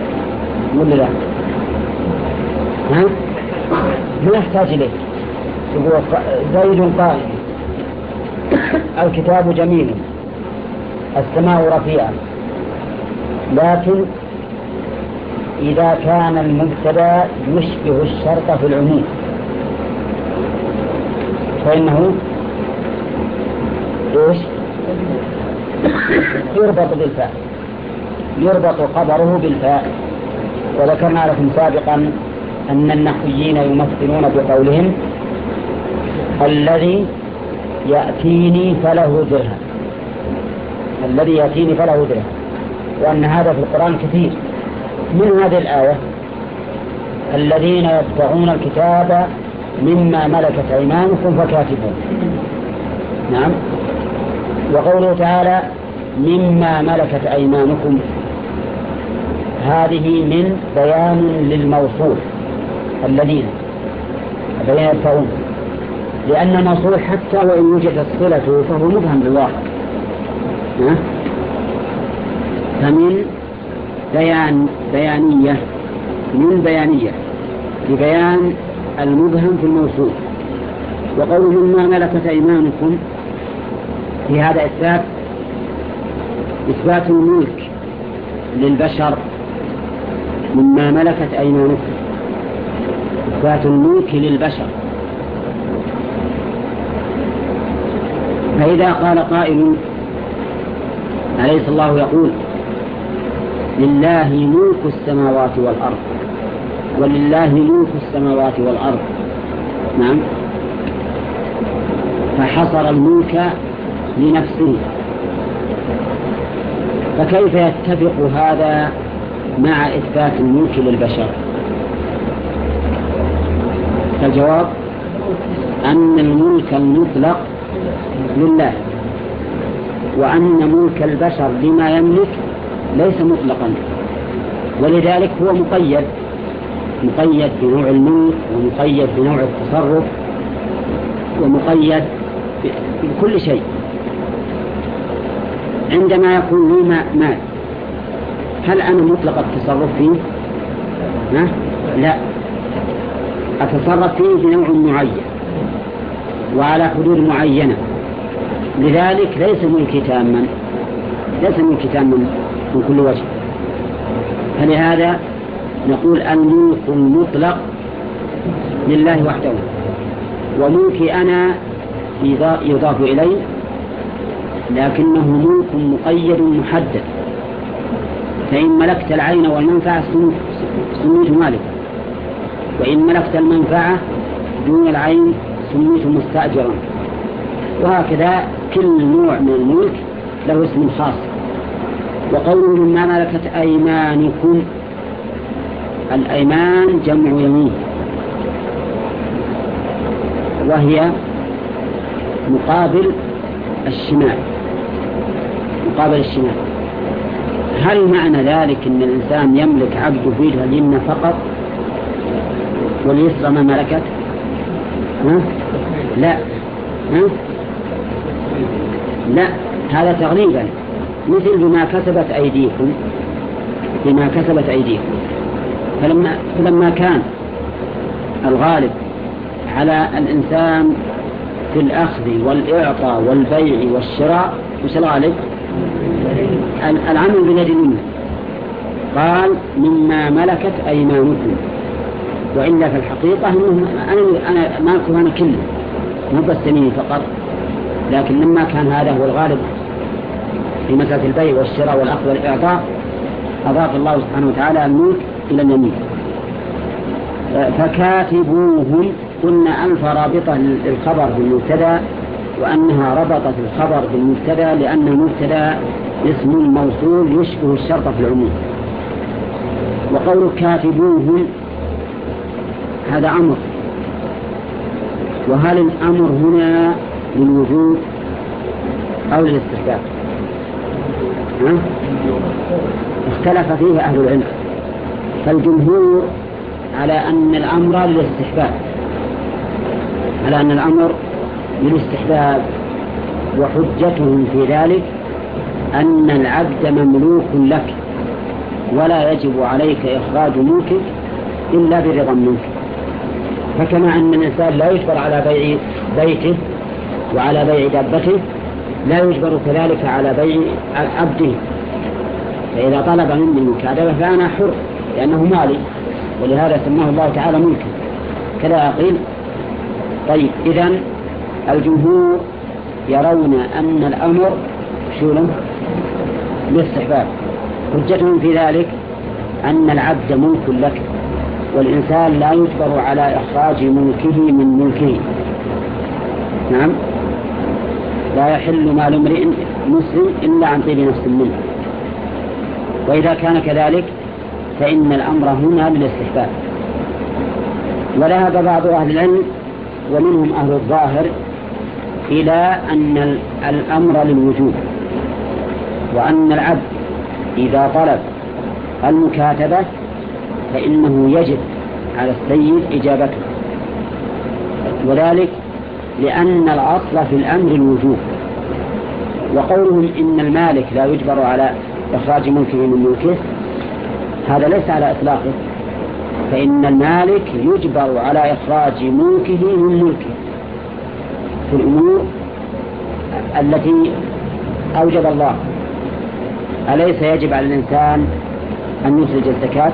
ولا لا؟ ها؟ ما يحتاج إليه، يقول زيد قائم، الكتاب جميل، السماء رفيعة. لكن إذا كان المبتدأ يشبه الشرط في العموم فإنه إيش؟ يربط بالفاء، يربط خبره بالفاء. وذكرنا لكم سابقا أن النحويين يمثلون بقولهم الذي يأتيني فله درهم، الذي يأتيني فله درهم، وأن هذا في القرآن كثير. من هذه الآية الذين يدعون الكتاب مما ملكت أيمانكم فكاتبون. نعم. وقوله تعالى مما ملكت أيمانكم، هذه من بيان للموصول الذين الذين يدفعون، لأن الموصول حتى وإن وجدت صلته فهو مبهم بالواقع. فمن بيان بيانية من بيانية لبيان المبهم في الموصول. وقوله مما ملكت أيمانكم في هذا إثبات إثبات الملك للبشر مما ملكت أيمانكم، إثبات الملك للبشر. فإذا قال قائل أليس الله يقول لله ملك السماوات والأرض ولله ملك السماوات والأرض؟ نعم. فحصر الملك لنفسه، فكيف يتفق هذا مع إثبات الملك للبشر؟ فالجواب أن الملك المطلق لله، وأن ملك البشر لما يملك ليس مطلقا، ولذلك هو مقيد مقيد بنوع الملك، ومقيد بنوع التصرف، ومقيد بكل شيء. عندما يكون لي مال هل أنا مطلق التصرف فيه؟ ها؟ لا، أتصرف فيه بنوع معين وعلى حدود معينة، لذلك ليس ملكي تاما، ليس ملكي تاما من كل وجه. فلهذا نقول الملك المطلق لله وحده، وملكي أنا يضاف إليه لكنه ملك مقيد محدد. فإن ملكت العين والمنفعة سميت مالك، وإن ملكت المنفعة دون العين سميت مستأجرا، وهكذا كل نوع من الملك له اسم خاص. وقوله مما ملكت أيمانكم، الأيمان جمع يمين، وهي مقابل الشمال، مقابل الشمال. هل معنى ذلك أن الإنسان يملك عبده في يده اليمنى فقط واليسرى ما ملكت؟ ها؟ لا. ها؟ لا، هذا تغليبا، مثل بما كسبت أيديكم، بما كسبت أيديكم. فلما, فلما كان الغالب على الإنسان في الأخذ والإعطاء والبيع والشراء وش الغالب؟ العمل باليد اليمنى. قال مما ملكت أيمانكم، وإلا في الحقيقة أنا أنا مالكه أنا كله، مو بس يميني فقط. لكن لما كان هذا هو الغالب في مسألة البيع والشراء والأخذ والإعطاء، أضاف الله سبحانه وتعالى الملك إلى اليمين. فكاتبوهم، قلنا ألف رابطة للخبر بالمبتدأ، وأنها ربطت الخبر بالمبتدأ لأن المبتدأ اسم موصول يشبه الشرط في العموم. وقول كاتبوهم هذا أمر، وهل الأمر هنا للوجود أو للاستحباب؟ اختلف فيه أهل العلم، فالجمهور على أن الأمر للاستحباب، على أن الأمر للاستحباب، وحجتهم في ذلك أن العبد مملوك لك، ولا يجب عليك إخراج ملكك إلا برضا منك. فكما أن الإنسان لا يجبر على بيع بيته وعلى بيع دابته لا يجبر كذلك على بيع عبده، فإذا طلب مني المكاتبة فأنا حر لأنه مالي، ولهذا سماه الله تعالى ملكا كذا أقيل. طيب إذن الجمهور يرون أن الأمر شو له بالاستحباب، حجتهم في ذلك أن العبد ملك لك، والإنسان لا يجبر على إخراج ملكه من ملكه. نعم، لا يحل مال امرئ مسلم إلا عن طيب نفس منه، وإذا كان كذلك فإن الأمر هنا للاستحباب. وذهب بعض أهل العلم ومنهم أهل الظاهر إلى أن الأمر للوجوب، وأن العبد إذا طلب المكاتبة فإنه يجب على السيد إجابته، وذلك لأن الأصل في الأمر الوجوب. وقولهم إن المالك لا يجبر على إخراج ملكه من ملكه هذا ليس على إطلاقه، فإن المالك يجبر على إخراج ملكه من ملكه في الأمور التي أوجب الله. أليس يجب على الإنسان أن يخرج الزكاة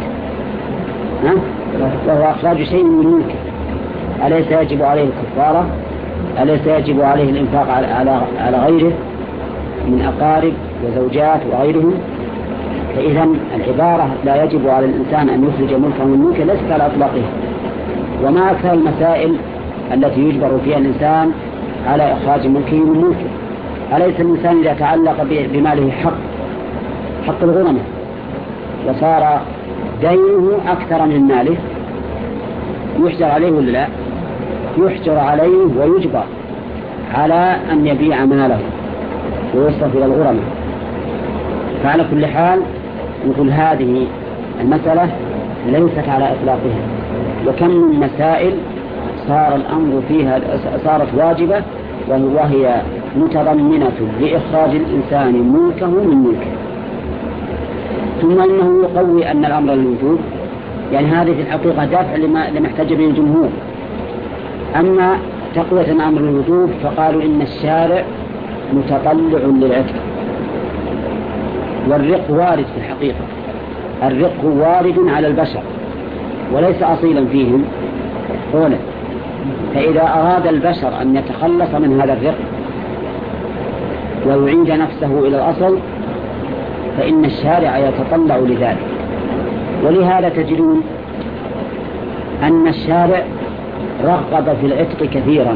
وهو أخراج شيء من ملكه؟ أليس يجب عليه الكفارة؟ أليس يجب عليه الإنفاق على على غيره من أقارب وزوجات وغيرهم؟ فإذا العبارة لا يجب على الإنسان أن يخرج ملكه من ملكه ليست على إطلاقه. وما أكثر المسائل التي يجبر فيها الإنسان على إخراج ملكه من ملكه. أليس الإنسان إذا تعلق بماله حق حق الغرمة وصار دينه أكثر من ماله يحجر عليه ولا لا؟ يحجر عليه ويجبر على أن يبيع ماله ويصرف إلى الغرمة. فعلى كل حال نقول هذه المسألة ليست على إطلاقها، وكم من مسائل صار الأمر فيها صارت واجبة وهي متضمنة لإخراج الإنسان ملكه من ملكه. ثم إنه يقوي أن الأمر للوجوب، يعني هذه في الحقيقة دافع لما, لما احتج به الجمهور. أما تقوية الأمر للوجوب فقالوا إن الشارع متطلع للعتق، والرق وارد في الحقيقة، الرق وارد على البشر وليس أصيلا فيهم قولا. فإذا أراد البشر أن يتخلص من هذا الرق ويعيد نفسه إلى الأصل فإن الشارع يتطلع لذلك. ولهذا تجدون أن الشارع رغب في العتق كثيرا،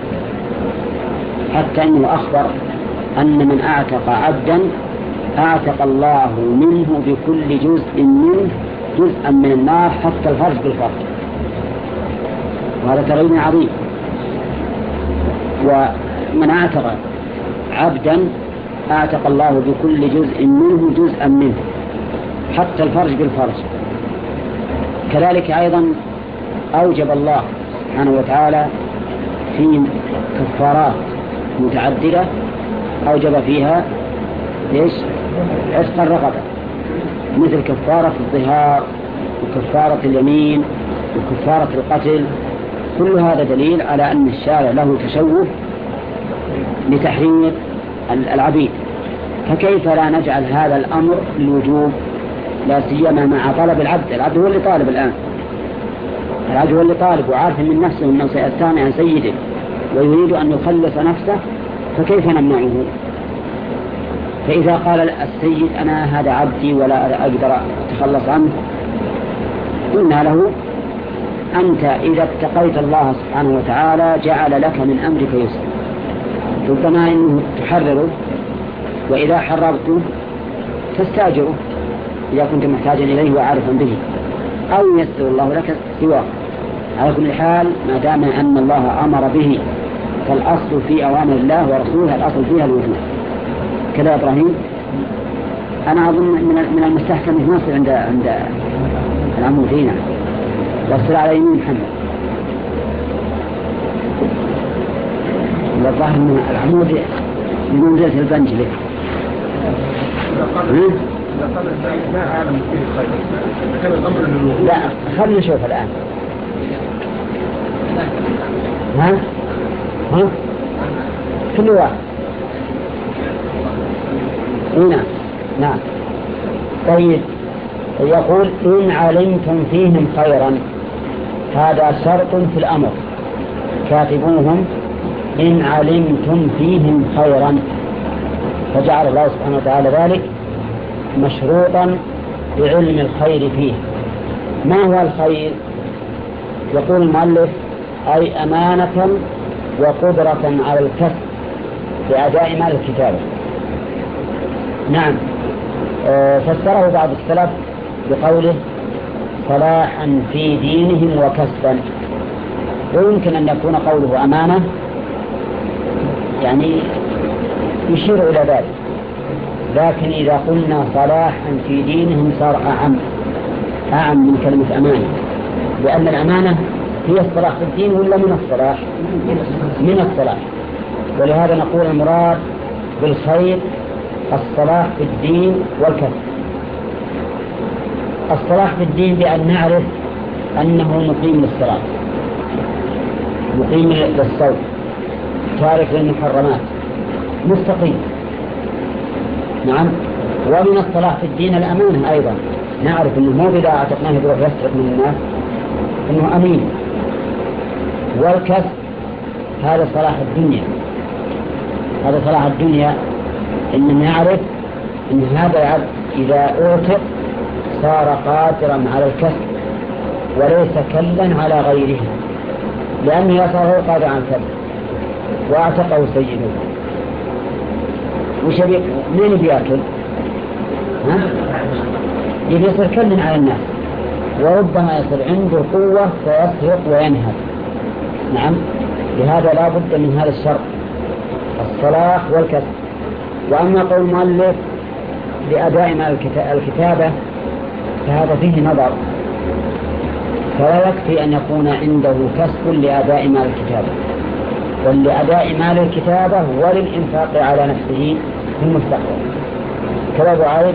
حتى أنه أخبر أن من أعتق عبدا أعتق الله منه بكل جزء منه جزءا من النار حتى الفرج بالفرج، وهذا تغيير عظيم. ومن أعتق عبدا أعتق الله بكل جزء منه جزءا منه حتى الفرج بالفرج. كذلك أيضا أوجب الله سبحانه وتعالى في كفارات متعددة أوجب فيها ليش؟ عتق الرقبة، مثل كفارة الظهار وكفارة اليمين وكفارة القتل. كل هذا دليل على أن الشارع له تشوف لتحرير العبيد. فكيف لا نجعل هذا الأمر الوجوب، لا سيما مع طلب العبد؟ العبد هو اللي طالب الآن، العبد هو اللي طالب وعارف من نفسه أنه سيستغني عن سيده ويريد أن يخلص نفسه، فكيف نمنعه؟ فإذا قال السيد أنا هذا عبدي ولا أقدر أتخلص عنه، قلنا له أنت إذا اتقيت الله سبحانه وتعالى جعل لك من أمرك يسر، ربما إنه تحرره، وإذا حررته تستاجره إذا كنت محتاجا إليه وعارفا به، أو يسر الله لك سواه. على كل حال ما دام أن الله أمر به فالأصل في أوامر الله ورسوله الأصل فيها الوجوب. كذا إبراهيم، أنا أظن من المستحسن في مصر عند عند العمودين واصل على يمين محمد، والظاهر أن العمود من منزلة البنج له. لا خلنا نشوف الآن. ها ها كل واحد. نعم نعم. طيب يقول إن علمتم فيهم خيرا، هذا شرط في الأمر، كاتبوهم إن علمتم فيهم خيرا، فجعل الله سبحانه وتعالى ذلك مشروطا بعلم الخير فيه. ما هو الخير؟ يقول المؤلف أي أمانة وقدرة على الكسب بأداء مال الكتابة. نعم. آه فسره بعض السلف بقوله صلاحا في دينهم وكسبا، ويمكن أن يكون قوله أمانة يعني يشير إلى ذلك، لكن إذا قلنا صلاحا في دينهم صار أعم أعم من كلمة أمانة، لأن الأمانة هي الصلاح في الدين ولا من الصلاح؟ من الصلاح. ولهذا نقول المراد بالخير الصلاح في الدين والكسب. الصلاح في الدين بأن نعرف أنه مقيم للصلاة، مقيم للصوم، تارك للمحرمات، مستقيم. نعم. ومن الصلاح في الدين الأمانة أيضا، نعرف أنه مو إذا أعتقناه يروح يسرق من الناس، أنه أمين. والكسب هذا صلاح الدنيا، هذا صلاح الدنيا، إن نعرف أن هذا العبد إذا أعتق صار قادرا على الكسب وليس كلا على غيره، لأنه صار هو قادر على الكسب وأعتقه سيده. وش يبي منين بياكل؟ ها؟ يبي يصير كلا على الناس، وربما يصير عنده قوة فيسرق وينهب. نعم. لهذا لا بد من هذا الشرط، الصلاح والكسب. وأما قول المؤلف لأداء مال الكتابة فهذا فيه نظر، فلا يكفي أن يكون عنده كسب لأداء مال الكتابة، بل لأداء مال الكتابة وللإنفاق على نفسه في المستقبل. كذا أبو عايد؟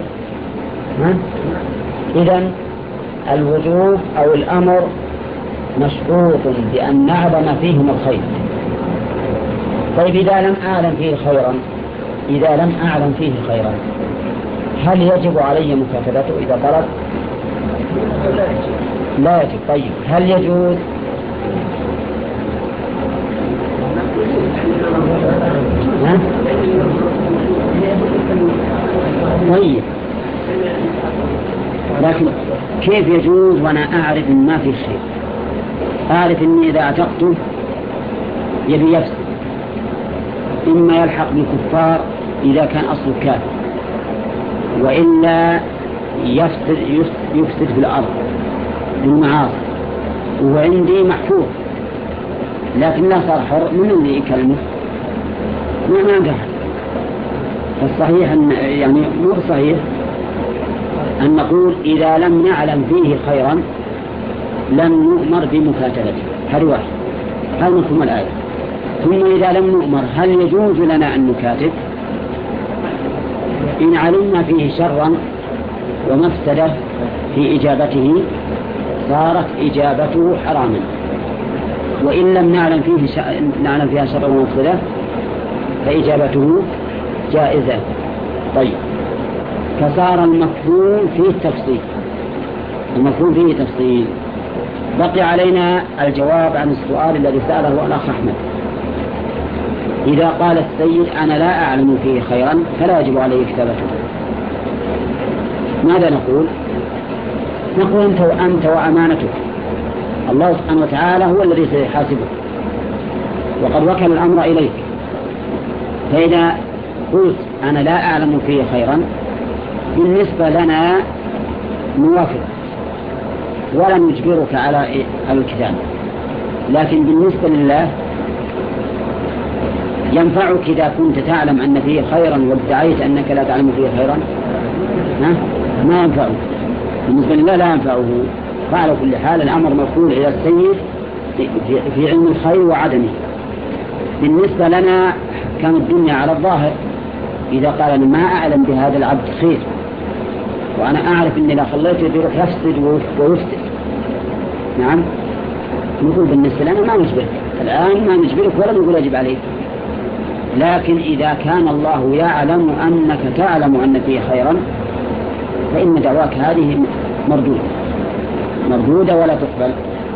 إذن الوجوب أو الأمر مشروط بأن نعلم فيهم الخير. طيب إذا لم أعلم فيه خيرا، إذا لم أعلم فيه خيرا هل يجب علي مكاتبته إذا طلب؟ لا يجب. طيب هل يجوز؟ ها؟ طيب لكن كيف يجوز وأنا أعرف إن ما في خير؟ أعرف إني إذا أعتقته يبي يفسد، إما يلحق بالكفار إذا كان أصل كافر، وإلا يفسد, يفسد في الأرض بالمعاصي، وعندي محفوظ لكن لا صار حر. من اللي يكلمه؟ ما ما قاعد. الصحيح أن يعني مو صحيح أن نقول إذا لم نعلم فيه خيرا لم نؤمر بمكاتبته. هذا واحد، هذا مفهوم الآية. ثم إذا لم نؤمر هل يجوز لنا أن نكاتب؟ إن علمنا فيه شرا ومفسدة في إجابته صارت إجابته حراما، وإن لم نعلم فيه ش... نعلم فيها شرا ومفسدة فإجابته جائزة. طيب فصار المفهوم فيه تفصيل، المفهوم فيه تفصيل. بقي علينا الجواب عن السؤال الذي سأله الأخ أحمد. إذا قال السيد أنا لا أعلم فيه خيرا فلا يجب عليه كتابته، ماذا نقول؟ نقول أنت وأنت وأمانتك، الله سبحانه وتعالى هو الذي سيحاسبك وقد وكل الأمر إليك. فإذا قلت أنا لا أعلم فيه خيرا بالنسبة لنا نوافق ولا نجبرك على الكتاب، لكن بالنسبة لله ينفعك إذا كنت تعلم أن فيه خيرا وادعيت أنك لا تعلم فيه خيرا، ما ينفعه. بالنسبة لله لا ينفعه. فعلى كل حال الأمر مفعول إلى السيد في علم الخير وعدمه. بالنسبة لنا كان الدنيا على الظاهر، إذا قال أنا ما أعلم بهذا العبد خير وأنا أعرف أني لا خليته يروح يفسد ويفسد، نعم، نقول بالنسبة لنا ما نجبرك الآن، ما نجبرك ولا نقول يجب عليك. لكن إذا كان الله يعلم أنك تعلم أن فيه خيرا فإن دعواك هذه مردودة مردودة ولا تقبل.